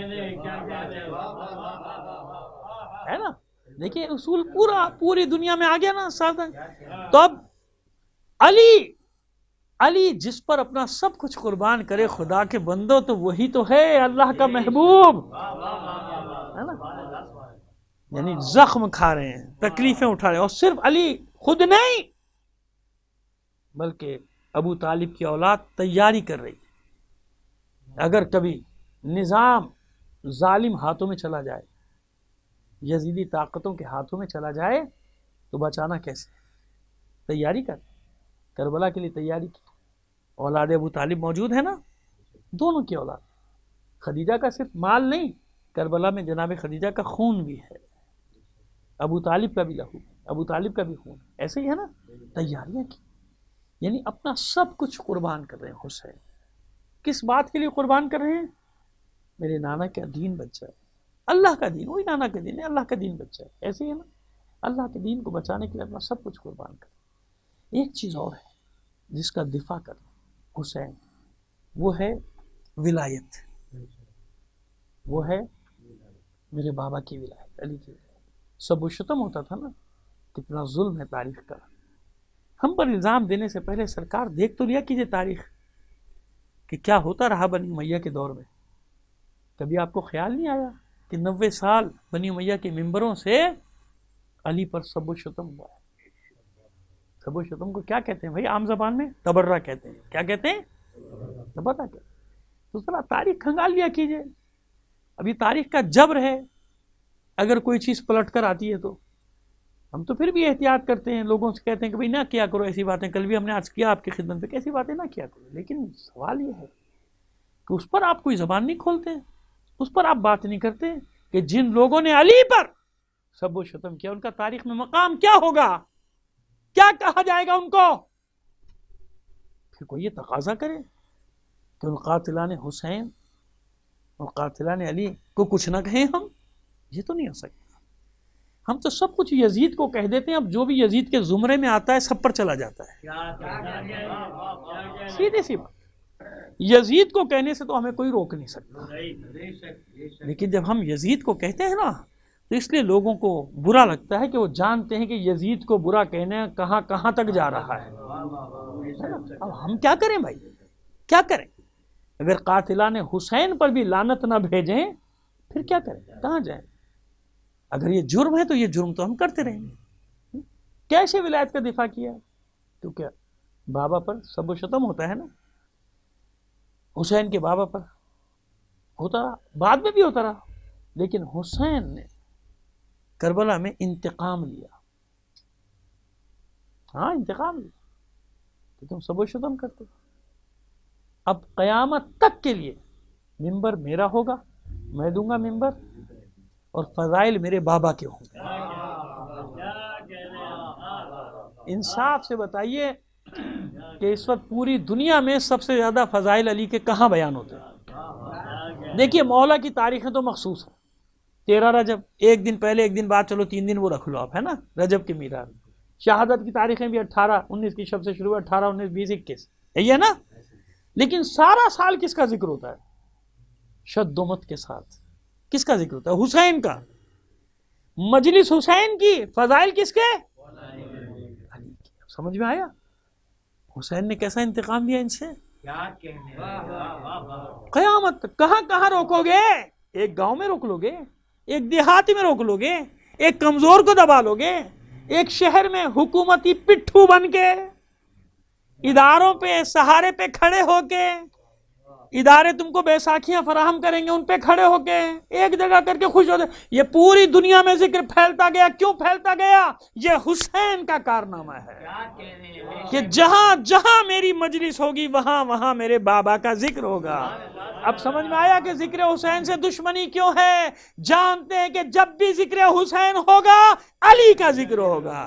ہے نا. دیکھیے اصول پوری دنیا میں آ گیا نا سادہ. تو اب علی جس پر اپنا سب کچھ قربان کرے خدا کے بندو، تو وہی تو ہے اللہ کا محبوب، ہے نا. یعنی زخم کھا رہے ہیں، تکلیفیں اٹھا رہے ہیں، اور صرف علی خود نہیں بلکہ ابو طالب کی اولاد تیاری کر رہی ہے. اگر کبھی نظام ظالم ہاتھوں میں چلا جائے، یزیدی طاقتوں کے ہاتھوں میں چلا جائے، تو بچانا کیسے؟ تیاری کر. کربلا کے لیے تیاری کی. اولاد ابو طالب موجود ہے نا، دونوں کی اولاد. خدیجہ کا صرف مال نہیں، کربلا میں جناب خدیجہ کا خون بھی ہے، ابو طالب کا بھی لہو، ابو طالب کا بھی خون. ایسے ہی ہے نا. تیاریاں کی، یعنی اپنا سب کچھ قربان کر رہے ہیں حسین. کس بات کے لیے قربان کر رہے ہیں؟ میرے نانا کا دین بچ جائے. اللہ کا دین، وہی نانا کا دین ہے، اللہ کا دین بچ جائے. ایسے ہی ہے نا. اللہ کے دین کو بچانے کے لیے اپنا سب کچھ قربان کر. ایک چیز اور ہے جس کا دفاع کر حسین، وہ ہے ولایت. وہ ہے میرے بابا کی ولایت، علی کی ولایت. سب و شتم ہوتا تھا نا، کتنا ظلم ہے تاریخ کا. ہم پر الزام دینے سے پہلے سرکار دیکھ تو لیا کیجئے تاریخ کہ کیا ہوتا رہا بنی امیہ کے دور میں. کبھی آپ کو خیال نہیں آیا کہ 90 سال بنی امیہ کے ممبروں سے علی پر سب و شتم ہوا ہے. سب و شتم کو کیا کہتے ہیں بھائی؟ عام زبان میں تبرہ کہتے ہیں. کیا کہتے ہیں؟ تبرہ کہتے ہیں. تو ذرا تاریخ کھنگال لیا کیجئے. ابھی تاریخ کا جبر ہے، اگر کوئی چیز پلٹ کر آتی ہے تو ہم تو پھر بھی احتیاط کرتے ہیں، لوگوں سے کہتے ہیں کہ بھائی نہ کیا کرو ایسی باتیں. کل بھی ہم نے عرض کیا آپ کی خدمت میں کہ ایسی باتیں نہ کیا کرو. لیکن سوال یہ ہے کہ اس پر آپ کوئی زبان نہیں کھولتے، اس پر آپ بات نہیں کرتے کہ جن لوگوں نے علی پر سب و شتم کیا ان کا تاریخ میں مقام کیا ہوگا، کیا کہا جائے گا ان کو. پھر کوئی یہ تقاضا کرے کہ ان قاتلان حسین اور قاتلان علی کو کچھ نہ کہیں ہم، یہ تو نہیں ہو سکتا. ہم تو سب کچھ یزید کو کہہ دیتے ہیں، اب جو بھی یزید کے زمرے میں آتا ہے سب پر چلا جاتا ہے. سیدھی سی بات. یزید کو کہنے سے تو ہمیں کوئی روک نہیں سکتا، لیکن جب ہم یزید کو کہتے ہیں نا تو اس لیے لوگوں کو برا لگتا ہے کہ وہ جانتے ہیں کہ یزید کو برا کہنے کہاں کہاں تک جا رہا ہے. اب ہم کیا کریں بھائی، کیا کریں؟ اگر قاتلان حسین پر بھی لعنت نہ بھیجیں پھر کیا کریں، کہاں جائیں؟ اگر یہ جرم ہے تو یہ جرم تو ہم کرتے رہیں گے. کیسے ولایت کا دفاع کیا؟ کیونکہ بابا پر سب و شتم ہوتا ہے نا. حسین کے بابا پر ہوتا رہا، بعد میں بھی ہوتا رہا، لیکن حسین نے کربلا میں انتقام لیا. ہاں انتقام لیا کہ تم سب و شتم کرتے. اب قیامت تک کے لیے ممبر میرا ہوگا، میں دوں گا ممبر، اور فضائل میرے بابا کے ہوں گے. انصاف سے بتائیے کہ اس وقت پوری دنیا میں سب سے زیادہ فضائل علی کے کہاں بیان ہوتے ہیں؟ دیکھیے مولا کی تاریخیں تو مخصوص ہیں. 13 رجب، ایک دن پہلے ایک دن بعد، چلو 3 دن وہ رکھ لو آپ، ہے نا، رجب کے میلاد. شہادت کی تاریخیں بھی 18 19 کی شب سے شروع، 18 19 20 21، یہی ہے نا. لیکن سارا سال کس کا ذکر ہوتا ہے؟ شد و مت کے ساتھ. کس کا ذکر ہوتا ہے؟ حسین کا. مجلس حسین کی، فضائل کس کے؟ سمجھ میں آیا حسین نے کیسا انتقام لیا ان سے؟ قیامت کہاں کہاں روکو گے؟ ایک گاؤں میں روک لو گے، ایک دیہاتی میں روک لو گے، ایک کمزور کو دبا لو گے، ایک شہر میں حکومتی پٹھو بن کے اداروں پہ سہارے پہ کھڑے ہو کے، ادارے تم کو بیساکھیاں فراہم کریں گے، ان پہ کھڑے ہو کے ایک جگہ کر کے خوش ہوتے. یہ پوری دنیا میں ذکر پھیلتا گیا. کیوں پھیلتا گیا؟ یہ حسین کا کارنامہ ہے کہ جہاں جہاں میری مجلس ہوگی وہاں وہاں میرے بابا کا ذکر ہوگا. اب سمجھ میں آیا کہ ذکر حسین سے دشمنی کیوں ہے؟ جانتے ہیں کہ جب بھی ذکر حسین ہوگا علی کا ذکر ہوگا.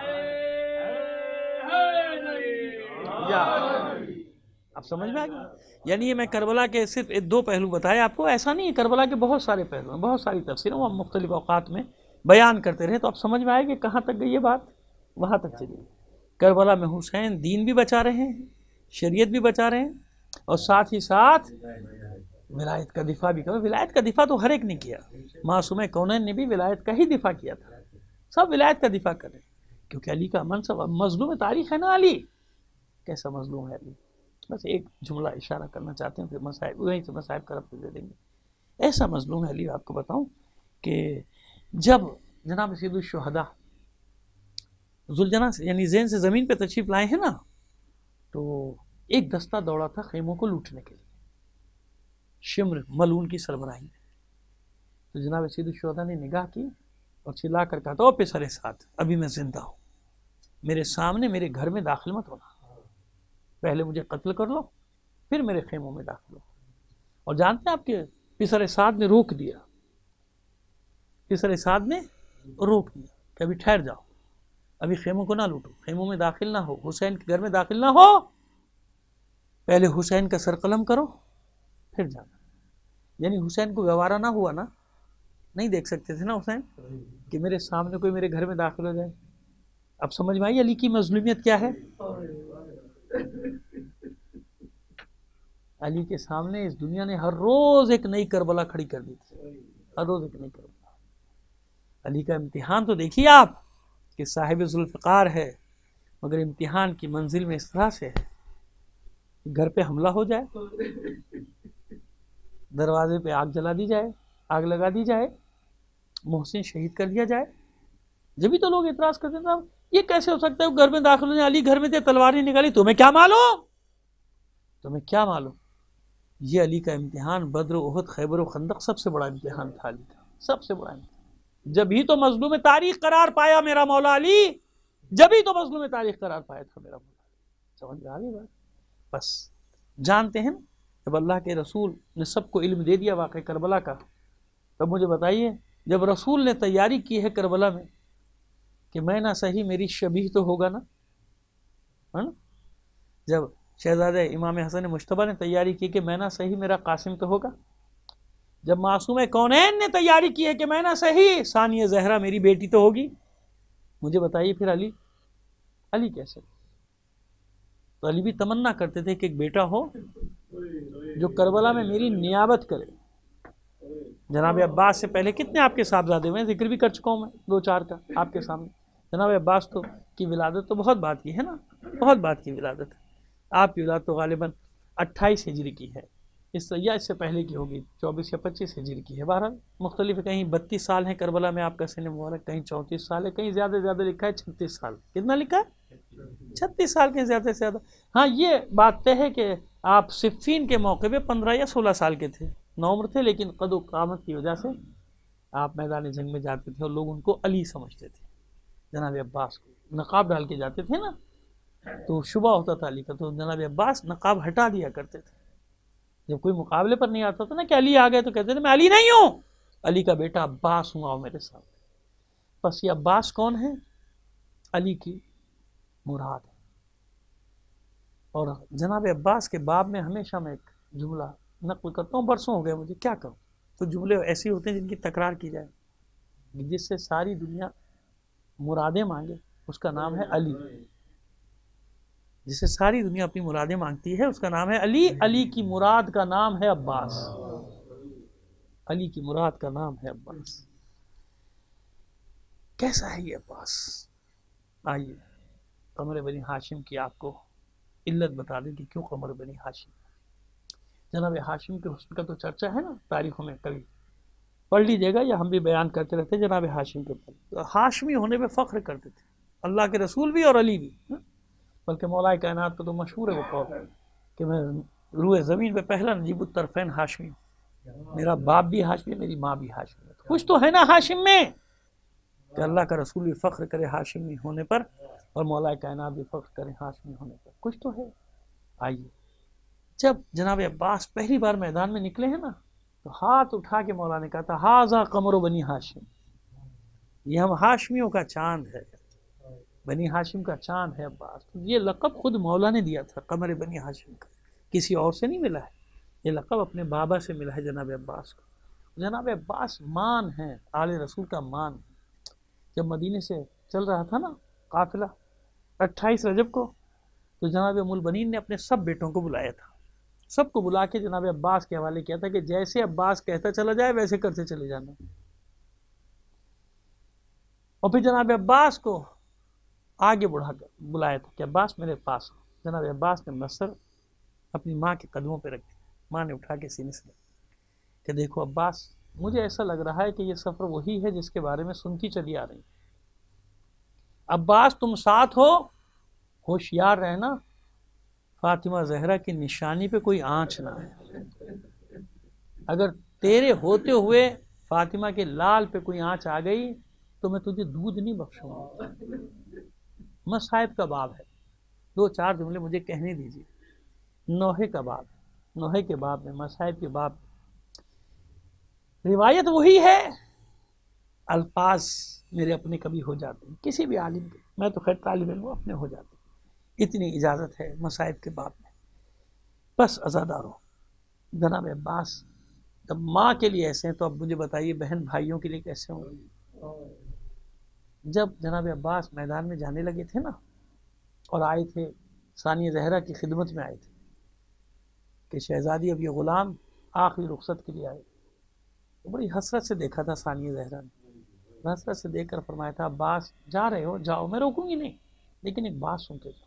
اب سمجھ میں آ گیا. یعنی یہ میں کربلا کے صرف 2 پہلو بتائے آپ کو، ایسا نہیں ہے، کربلا کے بہت سارے پہلو ہیں، بہت ساری تفسیریں، وہ ہم مختلف اوقات میں بیان کرتے رہے تو اب سمجھ میں آئے کہ کہاں تک گئی یہ بات، وہاں تک چلی۔ کربلا میں حسین دین بھی بچا رہے ہیں، شریعت بھی بچا رہے ہیں، اور ساتھ ہی ساتھ ولایت کا دفاع بھی کرو۔ ولایت کا دفاع تو ہر ایک نے کیا، معصوم کونین نے بھی ولایت کا ہی دفاع کیا تھا، سب ولایت کا دفاع کر رہے ہیں، کیونکہ علی کا منصب مظلوم تاریخ ہے نا۔ علی کیسا مظلوم ہے علی، بس ایک جملہ اشارہ کرنا چاہتے ہیں، پھر مصائب وہیں سے مصائب کا رفت دے دیں گے۔ ایسا مظلوم ہے علی، آپ کو بتاؤں کہ جب جناب سید الشہداء ذوالجناح یعنی زین سے زمین پہ تشریف لائے ہیں نا، تو ایک دستہ دوڑا تھا خیموں کو لوٹنے کے لیے، شمر ملعون کی سربراہی میں۔ تو جناب سید الشہداء نے نگاہ کی اور چلا کر کہا تھا، او پسر سعد، ابھی میں زندہ ہوں، میرے سامنے میرے گھر میں داخل مت ہونا، پہلے مجھے قتل کر لو پھر میرے خیموں میں داخل ہو۔ اور جانتے ہیں آپ کے پسر سعد نے روک دیا، پسر سعد نے روک دیا کہ ابھی ٹھہر جاؤ، ابھی خیموں کو نہ لوٹو، خیموں میں داخل نہ ہو، حسین کے گھر میں داخل نہ ہو، پہلے حسین کا سر قلم کرو پھر جانا۔ یعنی حسین کو گوارا نہ ہوا نا، نہیں دیکھ سکتے تھے نا حسین کہ میرے سامنے کوئی میرے گھر میں داخل ہو جائے۔ اب سمجھ میں آئی علی کی مظلومیت کیا ہے۔ علی کے سامنے اس دنیا نے ہر روز ایک نئی کربلا کھڑی کر دی تھی، ہر روز ایک نئی کربلا۔ علی کا امتحان تو دیکھیے آپ کہ صاحب ذوالفقار ہے، مگر امتحان کی منزل میں اس طرح سے ہے، گھر پہ حملہ ہو جائے، دروازے پہ آگ جلا دی جائے، آگ لگا دی جائے، محسن شہید کر دیا جائے، جبھی تو لوگ اعتراض کرتے تھے یہ کیسے ہو سکتا ہے، گھر میں داخل ہونے، علی گھر میں تھے، تلواریں نکالی، تمہیں کیا معلوم، تمہیں کیا معلوم۔ یہ علی کا امتحان بدر و احد خیبر و خندق سب سے بڑا امتحان تھا علی کا، سب سے بڑا امتحان۔ جبھی تو مظلوم تاریخ قرار پایا میرا مولا علی، جبھی تو مظلوم تاریخ قرار پایا تھا میرا مولا علی۔ سمجھ میں آ گئی بات۔ بس جانتے ہیں جب اللہ کے رسول نے سب کو علم دے دیا واقع کربلا کا، تب مجھے بتائیے جب رسول نے تیاری کی ہے کربلا میں کہ میں نہ صحیح میری شبیہ تو ہوگا نا، جب شہزادہ امام حسن مجتبیٰ نے تیاری کی کہ میں نہ صحیح میرا قاسم تو ہوگا، جب معصوم کونین نے تیاری کی ہے کہ میں نہ صحیح ثانیہ زہرا میری بیٹی تو ہوگی، مجھے بتائیے پھر علی کیسے؟ تو علی بھی تمنا کرتے تھے کہ ایک بیٹا ہو جو کربلا میں میری نیابت کرے۔ جناب عباس سے پہلے کتنے آپ کے صاحبزادے ہوئے ہیں، ذکر بھی کر چکا ہوں میں 2-4 کا آپ کے سامنے۔ جناب عباس تو کی ولادت تو بہت بات کی ہے نا، بہت بات کی ولادت۔ آپ کی ولادت تو غالباً 28 ہجری کی ہے، اس سے پہلے کی ہوگی، 24 یا 25 ہجری کی ہے۔ بہرحال مختلف، کہیں 32 سال ہیں کربلا میں آپ کا سن مبارک، کہیں 34 سال ہے، کہیں زیادہ زیادہ لکھا ہے 36 سال۔ کتنا لکھا ہے؟ 36 سال کے زیادہ سے زیادہ۔ ہاں یہ بات طے ہے کہ آپ صفین کے موقع پہ 15 یا 16 سال کے تھے، نوعمر تھے، لیکن قد و قامت کی وجہ سے آپ میدان جنگ میں جاتے تھے اور لوگ ان کو علی سمجھتے تھے، جناب عباس کو نقاب ڈال کے جاتے تھے نا تو شبہ ہوتا تھا علی کا، تو جناب عباس نقاب ہٹا دیا کرتے تھے۔ جب کوئی مقابلے پر نہیں آتا تھا نا کہ علی آ گئے تو کہتے تھے میں علی نہیں ہوں، علی کا بیٹا عباس ہوں، آؤ میرے ساتھ۔ بس یہ عباس کون ہے؟ علی کی مراد ہے۔ اور جناب عباس کے باب میں ہمیشہ میں ایک جملہ نقل کرتا ہوں، برسوں ہو گئے مجھے، کیا کروں، تو جملے ایسے ہوتے ہیں جن کی تکرار کی جائے، جس سے ساری دنیا مرادیں مانگے اس کا نام ہے علی، جسے ساری دنیا اپنی مرادیں مانگتی ہے اس کا نام ہے علی، علی کی مراد کا نام ہے عباس، علی کی مراد کا نام ہے عباس۔ کیسا ہے یہ عباس؟ آئیے قمر بنی ہاشم کی آپ کو علت بتا دیں کہ کیوں قمر بنی ہاشم۔ جناب ہاشم کے حسن کا تو چرچا ہے نا تاریخوں میں، کبھی پڑھ لیجیے گا، یا ہم بھی بیان کرتے رہتے ہیں جناب ہاشم کے اوپر۔ ہاشمی ہونے پہ فخر کرتے تھے اللہ کے رسول بھی اور علی بھی، بلکہ مولا کائنات پہ تو مشہور ہے وہ قول کہ میں روئے زمین پہ پہلا نجیب الطرفین ہاشمی ہوں، میرا باپ بھی ہاشمی ہے، میری ماں بھی ہاشمی ہے۔ کچھ تو ہے نا ہاشم میں کہ اللہ کا رسول بھی فخر کرے ہاشمی ہونے پر اور مولا کائنات بھی فخر کرے ہاشمی ہونے پر، کچھ تو ہے۔ آئیے جب جناب عباس پہلی بار میدان میں نکلے ہیں نا تو ہاتھ اٹھا کے مولا نے کہا تھا ہاذا قمر بنی ہاشم، یہ ہم ہاشمیوں کا چاند ہے، بنی ہاشم کا چاند ہے عباس۔ یہ لقب خود مولا نے دیا تھا قمر بنی ہاشم کا، کسی اور سے نہیں ملا ہے، یہ لقب اپنے بابا سے ملا ہے جناب عباس کو۔ جناب عباس مان ہے، آل رسول کا مان ہے، جب مدینے سے چل رہا تھا نا قافلہ 28 رجب کو، تو جناب ام البنین نے اپنے سب بیٹوں کو بلایا تھا، سب کو بلا کے جناب عباس کے حوالے کیا تھا کہ جیسے عباس کہتا چلا جائے ویسے کرتے چلے جانا. اور پھر جناب عباس کو آگے بڑھا کر بلایا تھا کہ عباس میرے پاس. جناب عباس نے مصر اپنی ماں کے قدموں پہ رکھ دیا. ماں نے اٹھا کے سینے سے کہ دیکھو عباس، مجھے ایسا لگ رہا ہے کہ یہ سفر وہی ہے جس کے بارے میں سنتی چلی آ رہی. عباس تم ساتھ ہو، ہوشیار رہنا، فاطمہ زہرا کی نشانی پہ کوئی آنچ نہ ہے. اگر تیرے ہوتے ہوئے فاطمہ کے لال پہ کوئی آنچ آ گئی تو میں تجھے دودھ نہیں بخشوں گا. مصائب کا باب ہے، 2-4 جملے مجھے کہنے دیجیے. نوحے کا باب، نوحے کے باب میں، مصائب کے باب. روایت وہی ہے، الفاظ میرے اپنے کبھی ہو جاتے ہیں، کسی بھی عالم کے، میں تو خیر طالب علم اپنے ہو جاتے ہیں. اتنی اجازت ہے مصائب کے باب میں. بس عزادارو، جناب عباس جب ماں کے لیے ایسے ہیں تو اب مجھے بتائیے بہن بھائیوں کے لیے کیسے ہوں گے. جب جناب عباس میدان میں جانے لگے تھے نا، اور آئے تھے ثانیہ زہرا کی خدمت میں آئے تھے کہ شہزادی اب یہ غلام آخری رخصت کے لیے آئے، تو بڑی حسرت سے دیکھا تھا ثانیہ زہرا نے. حسرت سے دیکھ کر فرمایا تھا عباس جا رہے ہو جاؤ، میں روکوں گی نہیں، لیکن ایک بات سن کے جاؤ.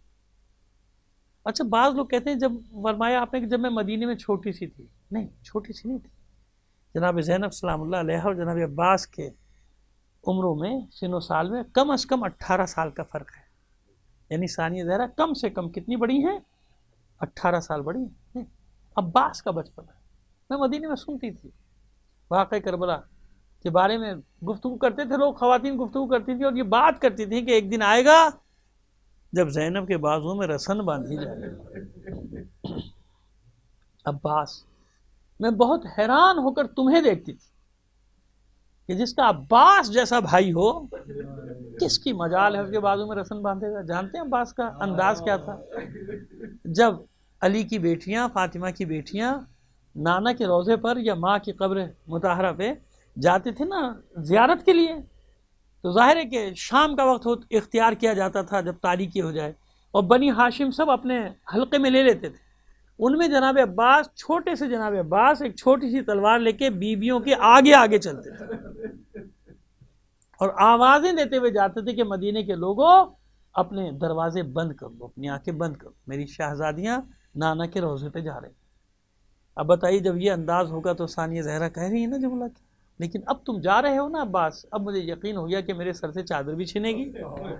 اچھا بعض لوگ کہتے ہیں جب فرمایا آپ نے کہ جب میں مدینے میں چھوٹی سی تھی، نہیں چھوٹی سی نہیں تھی. جناب زینب سلام اللہ علیہ اور جناب عباس کے عمروں میں، سن و سال میں کم از کم 18 سال کا فرق ہے. یعنی ثانیہ زہرا کم سے کم کتنی بڑی ہیں؟ 18 سال بڑی ہیں. عباس کا بچپن ہے، میں مدینے میں سنتی تھی. واقعہ کربلا کے بارے میں گفتگو کرتے تھے لوگ، خواتین گفتگو کرتی تھی اور یہ بات کرتی تھی کہ ایک دن آئے گا جب زینب کے بازو میں رسن باندھی جائے گی. عباس، میں بہت حیران ہو کر تمہیں دیکھتی تھی کہ جس کا عباس جیسا بھائی ہو کس کی مجال ہے اس کے بازو میں رسن باندھے گا. جانتے ہیں عباس کا انداز کیا تھا؟ جب علی کی بیٹیاں، فاطمہ کی بیٹیاں نانا کے روضے پر یا ماں کی قبر مطہرہ پہ جاتے تھے نا زیارت کے لیے، تو ظاہر ہے کہ شام کا وقت اختیار کیا جاتا تھا جب تاریکی ہو جائے، اور بنی ہاشم سب اپنے حلقے میں لے لیتے تھے. ان میں جناب عباس، چھوٹے سے جناب عباس ایک چھوٹی سی تلوار لے کے بیویوں کے آگے آگے چلتے تھے اور آوازیں دیتے ہوئے جاتے تھے کہ مدینے کے لوگوں اپنے دروازے بند کر دو، اپنی آنکھیں بند کرو، میری شہزادیاں نانا کے روضے پہ جا رہی. اب بتائیے جب یہ انداز ہوگا تو ثانیہ زہرا کہہ رہی ہے نا جملہ کی، لیکن اب تم جا رہے ہو نا عباس، اب مجھے یقین ہو گیا کہ میرے سر سے چادر بھی چھنے گی،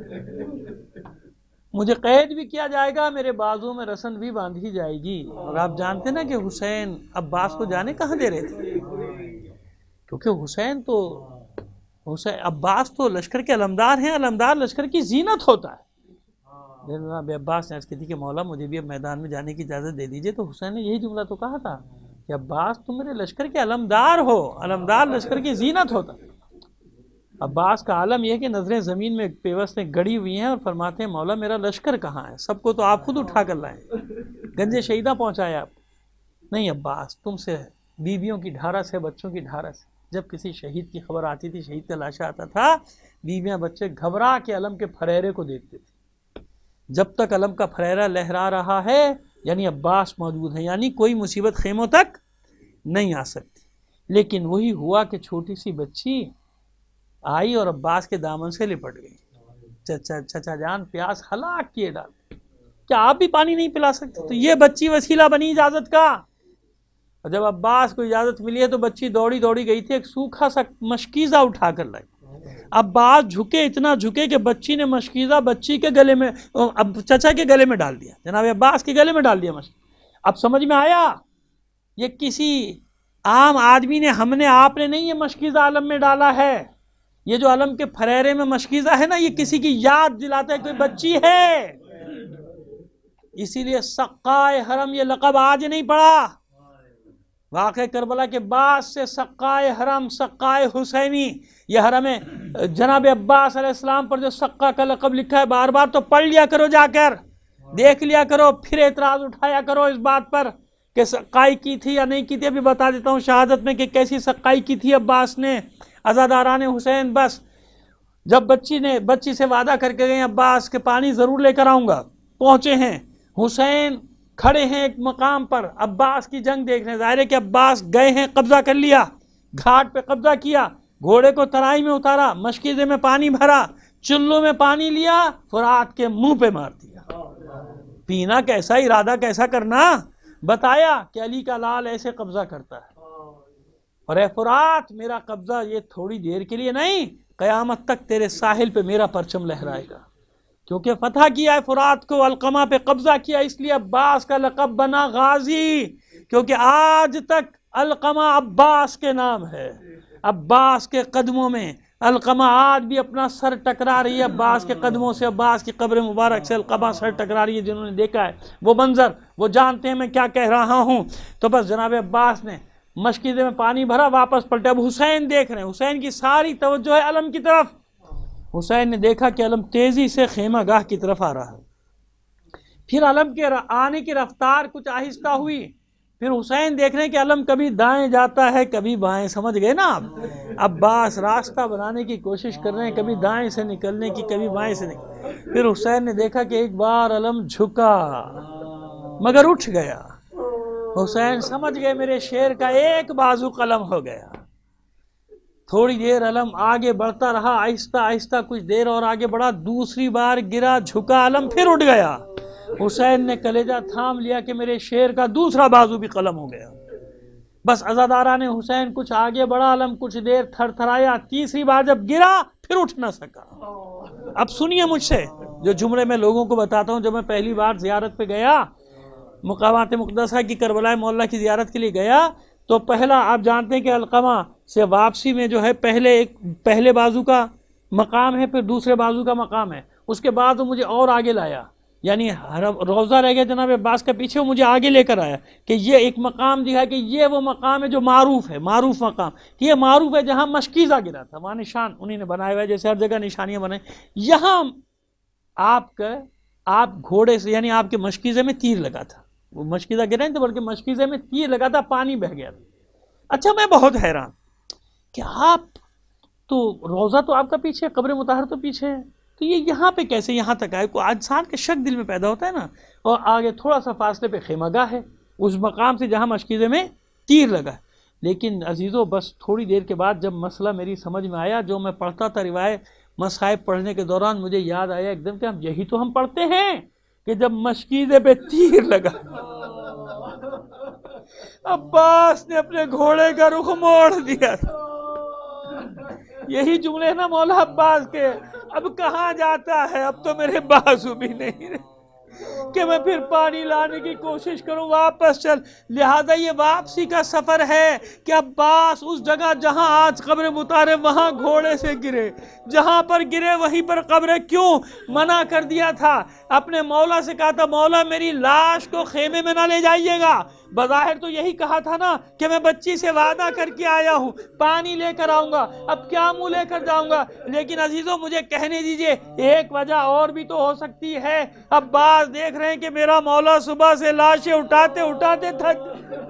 مجھے قید بھی کیا جائے گا، میرے بازو میں رسن بھی باندھی جائے گی. اور آپ جانتے نا کہ حسین عباس کو جانے کہاں دے رہے تھے، کیونکہ حسین عباس تو لشکر کے علمدار ہیں، علمدار لشکر کی زینت ہوتا ہے. جناب عباس نے عرض کی تھی کہ مولا مجھے بھی اب میدان میں جانے کی اجازت دے دیجئے، تو حسین نے یہی جملہ تو کہا تھا کہ عباس تم میرے لشکر کے علمدار ہو، علمدار لشکر کی زینت ہوتا ہے. عباس کا عالم یہ کہ نظریں زمین میں پیوستیں گڑی ہوئی ہیں اور فرماتے ہیں مولا میرا لشکر کہاں ہے، سب کو تو آپ خود اٹھا کر لائیں، گنج شہیدہ پہنچایا آپ. نہیں عباس، تم سے بیویوں کی ڈھارس ہے، بچوں کی ڈھارس ہے. جب کسی شہید کی خبر آتی تھی، شہید کا لاشا آتا تھا، بیویاں بچے گھبرا کے علم کے پھریرے کو دیکھتے تھے. جب تک علم کا پھریرا لہرا رہا ہے یعنی عباس موجود ہے، یعنی کوئی مصیبت خیموں تک نہیں آ سکتی. لیکن وہی ہوا کہ چھوٹی سی بچی آئی اور عباس کے دامن سے لپٹ گئی. چچا جان پیاس ہلاک کیے ڈال، کیا آپ بھی پانی نہیں پلا سکتے؟ تو یہ بچی وسیلہ بنی اجازت کا. اور جب عباس کو اجازت ملی ہے تو بچی دوڑی دوڑی گئی تھی، ایک سوکھا سا مشکیزہ اٹھا کر لائی. عباس جھکے، اتنا جھکے کہ بچی نے مشکیزہ بچی کے گلے میں، چچا کے گلے میں ڈال دیا، جناب عباس کے گلے میں ڈال دیا مشکیزہ. اب سمجھ میں آیا، یہ کسی عام آدمی نے، ہم نے، آپ نے نہیں یہ مشکیزہ علم میں ڈالا ہے. یہ جو علم کے پھریرے میں مشکیزہ ہے نا، یہ کسی کی یاد دلاتا ہے کوئی بچی ہے. اسی لیے سقائے حرم یہ لقب آج نہیں پڑا، واقع کربلا کے بعد سے سقائے حرم، سقائے حسینی، یہ حرم جناب عباس علیہ السلام پر جو سقا کا لقب لکھا ہے بار بار تو پڑھ لیا کرو، جا کر دیکھ لیا کرو، پھر اعتراض اٹھایا کرو اس بات پر کہ سقائی کی تھی یا نہیں کی تھی. ابھی بتا دیتا ہوں شہادت میں کہ کیسی سقائی کی تھی عباس نے، عزاداران حسین. بس جب بچی سے وعدہ کر کے گئے عباس کے پانی ضرور لے کر آؤں گا، پہنچے ہیں، حسین کھڑے ہیں ایک مقام پر عباس کی جنگ دیکھ رہے ہیں، ظاہر ہے کہ عباس گئے ہیں، قبضہ کر لیا، گھاٹ پہ قبضہ کیا، گھوڑے کو ترائی میں اتارا، مشکیزے میں پانی بھرا، چلوں میں پانی لیا، فرات کے منہ پہ مار دیا۔ پینا کیسا، ارادہ کیسا کرنا، بتایا کہ علی کا لال ایسے قبضہ کرتا ہے، اور اے فرات میرا قبضہ یہ تھوڑی دیر کے لیے نہیں، قیامت تک تیرے ساحل پہ میرا پرچم لہرائے گا۔ کیونکہ فتح کیا ہے فرات کو، علقمہ پہ قبضہ کیا، اس لیے عباس کا لقب بنا غازی، کیونکہ آج تک علقمہ عباس کے نام ہے، عباس کے قدموں میں علقمہ آج بھی اپنا سر ٹکرا رہی ہے عباس کے قدموں سے، عباس کی قبر مبارک سے علقمہ سر ٹکرا رہی ہے۔ جنہوں نے دیکھا ہے وہ منظر وہ جانتے ہیں میں کیا کہہ رہا ہوں۔ تو بس جناب عباس نے مشکیزے میں پانی بھرا، واپس پلٹے، اب حسین دیکھ رہے ہیں، حسین کی ساری توجہ ہے علم کی طرف۔ حسین نے دیکھا کہ علم تیزی سے خیمہ گاہ کی طرف آ رہا ہے، پھر علم کے آنے کی رفتار کچھ آہستہ ہوئی، پھر حسین دیکھ رہے ہیں کہ علم کبھی دائیں جاتا ہے کبھی بائیں، سمجھ گئے نا آپ؟ عباس راستہ بنانے کی کوشش کر رہے ہیں، کبھی دائیں سے نکلنے کی کبھی بائیں سے پھر حسین نے دیکھا کہ ایک بار علم جھکا مگر اٹھ گیا، حسین سمجھ گئے میرے شیر کا ایک بازو قلم ہو گیا۔ تھوڑی دیر علم آگے بڑھتا رہا، آہستہ آہستہ کچھ دیر اور آگے بڑھا، دوسری بار گرا، جھکا علم، پھر اٹھ گیا۔ حسین نے کلیجہ تھام لیا کہ میرے شیر کا دوسرا بازو بھی قلم ہو گیا۔ بس عزادارہ نے حسین کچھ آگے بڑھا، علم کچھ دیر تھر تھرایا، تیسری بار جب گرا پھر اٹھ نہ سکا۔ اب سنیے مجھ سے جو جملے میں لوگوں کو بتاتا ہوں، جب میں پہلی بار زیارت پہ گیا، مقامات مقدسہ کی کربلا مولا کی زیارت کے لیے گیا، تو پہلا آپ جانتے ہیں کہ علقمہ سے واپسی میں جو ہے پہلے بازو کا مقام ہے، پھر دوسرے بازو کا مقام ہے، اس کے بعد وہ مجھے اور آگے لایا، یعنی روضہ رہ گیا جناب عباس کا پیچھے، وہ مجھے آگے لے کر آیا کہ یہ ایک مقام دکھا کہ یہ وہ مقام ہے جو معروف ہے، معروف مقام، کہ یہ معروف ہے جہاں مشکیزہ گرا تھا، وہاں نشان انہیں نے بنائے ہوئے، جیسے ہر جگہ نشانیاں بنائیں، یہاں آپ گھوڑے سے، یعنی آپ کے مشکیزے میں تیر لگا تھا، وہ مشکیزہ گرا نہیں تھا بلکہ مشکیزے میں تیر لگا تھا، پانی بہہ گیا تھا۔ اچھا میں بہت حیران کہ آپ تو روضہ تو آپ کا پیچھے، قبر مطہر تو پیچھے ہے، تو یہ یہاں پہ کیسے یہاں تک آئے؟ کوئی انسان کے شک دل میں پیدا ہوتا ہے نا۔ اور آگے تھوڑا سا فاصلے پہ خیمہ گاہ ہے اس مقام سے جہاں مشکیزے میں تیر لگا ہے۔ لیکن عزیزو بس تھوڑی دیر کے بعد جب مسئلہ میری سمجھ میں آیا، جو میں پڑھتا تھا روایت مصائب پڑھنے کے دوران مجھے یاد آیا ایک دم کہ ہم یہی تو ہم پڑھتے ہیں کہ جب مشکیزے پہ تیر لگا عباس نے اپنے گھوڑے کا رخ موڑ دیا تھا۔ یہی جملے نا مولا عباس کے، اب کہاں جاتا ہے، اب تو میرے بازو بھی نہیں رہے کہ میں پھر پانی لانے کی کوشش کروں، واپس چل۔ لہذا یہ واپسی کا سفر ہے کہ عباس اس جگہ جہاں آج قبر مطہر وہاں گھوڑے سے گرے، جہاں پر گرے وہیں پر قبر، کیوں منع کر دیا تھا، اپنے مولا سے کہا تھا مولا میری لاش کو خیمے میں نہ لے جائیے گا، بظاہر تو یہی کہا تھا نا کہ میں بچی سے وعدہ کر کے آیا ہوں، پانی لے کر آؤں گا، اب کیا منہ لے کر جاؤں گا۔ لیکن عزیزوں مجھے کہنے دیجئے ایک وجہ اور بھی تو ہو سکتی ہے، عباس دیکھ رہے ہیں کہ میرا مولا صبح سے لاشیں اٹھاتے اٹھاتے تھک،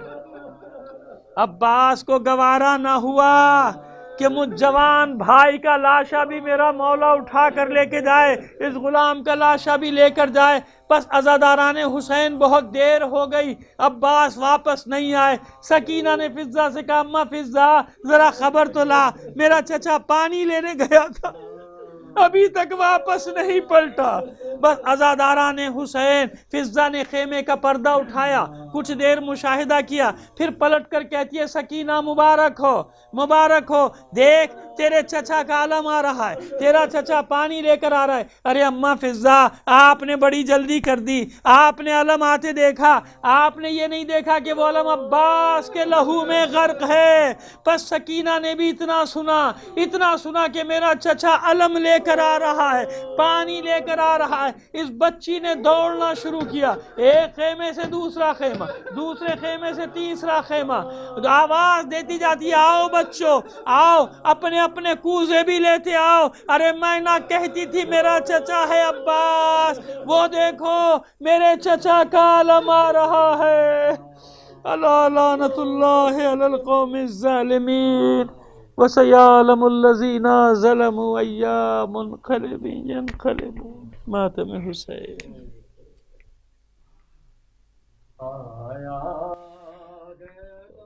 عباس کو گوارا نہ ہوا کہ مجھ جوان بھائی کا لاشا بھی میرا مولا اٹھا کر لے کے جائے، اس غلام کا لاشا بھی لے کر جائے۔ بس عزاداران حسین بہت دیر ہو گئی، عباس واپس نہیں آئے۔ سکینہ نے فضہ سے کہا اماں فضہ ذرا خبر تو لا، میرا چچا پانی لینے گیا تھا ابھی تک واپس نہیں پلٹا۔ بس عزاداران حسین، فضہ نے خیمے کا پردہ اٹھایا، کچھ دیر مشاہدہ کیا، پھر پلٹ کر کہتی ہے سکینہ مبارک ہو، مبارک ہو، دیکھ تیرے چچا کا علم آ رہا ہے، تیرا چچا پانی لے کر آ رہا ہے۔ ارے اماں فضہ آپ نے بڑی جلدی کر دی، آپ نے علم آتے دیکھا، آپ نے یہ نہیں دیکھا کہ وہ علم عباس کے لہو میں غرق ہے۔ پس سکینہ نے بھی اتنا سنا کہ میرا چچا علم لے کر آ رہا ہے، پانی لے کر آ رہا ہے۔ اس بچی نے دوڑنا شروع کیا، ایک خیمے سے دوسرا خیمہ، دوسرے خیمے سے تیسرا خیمہ، آواز دیتی جاتی ہے آؤ بچوں آؤ، اپنے اپنے کوزے بھی لیتے آؤ۔ ارے میں نہ کہتی تھی میرا چچا ہے عباس، وہ دیکھو میرے چچا کا علم آ رہا ہے۔ الا لعنت اللہ علی القوم الظالمین۔ وَسَيَعْلَمُ الَّذِينَ ظَلَمُوا أَيَّ مُنْقَلِبٍ يَنْقَلِبُونَ ماتم حسین. آیا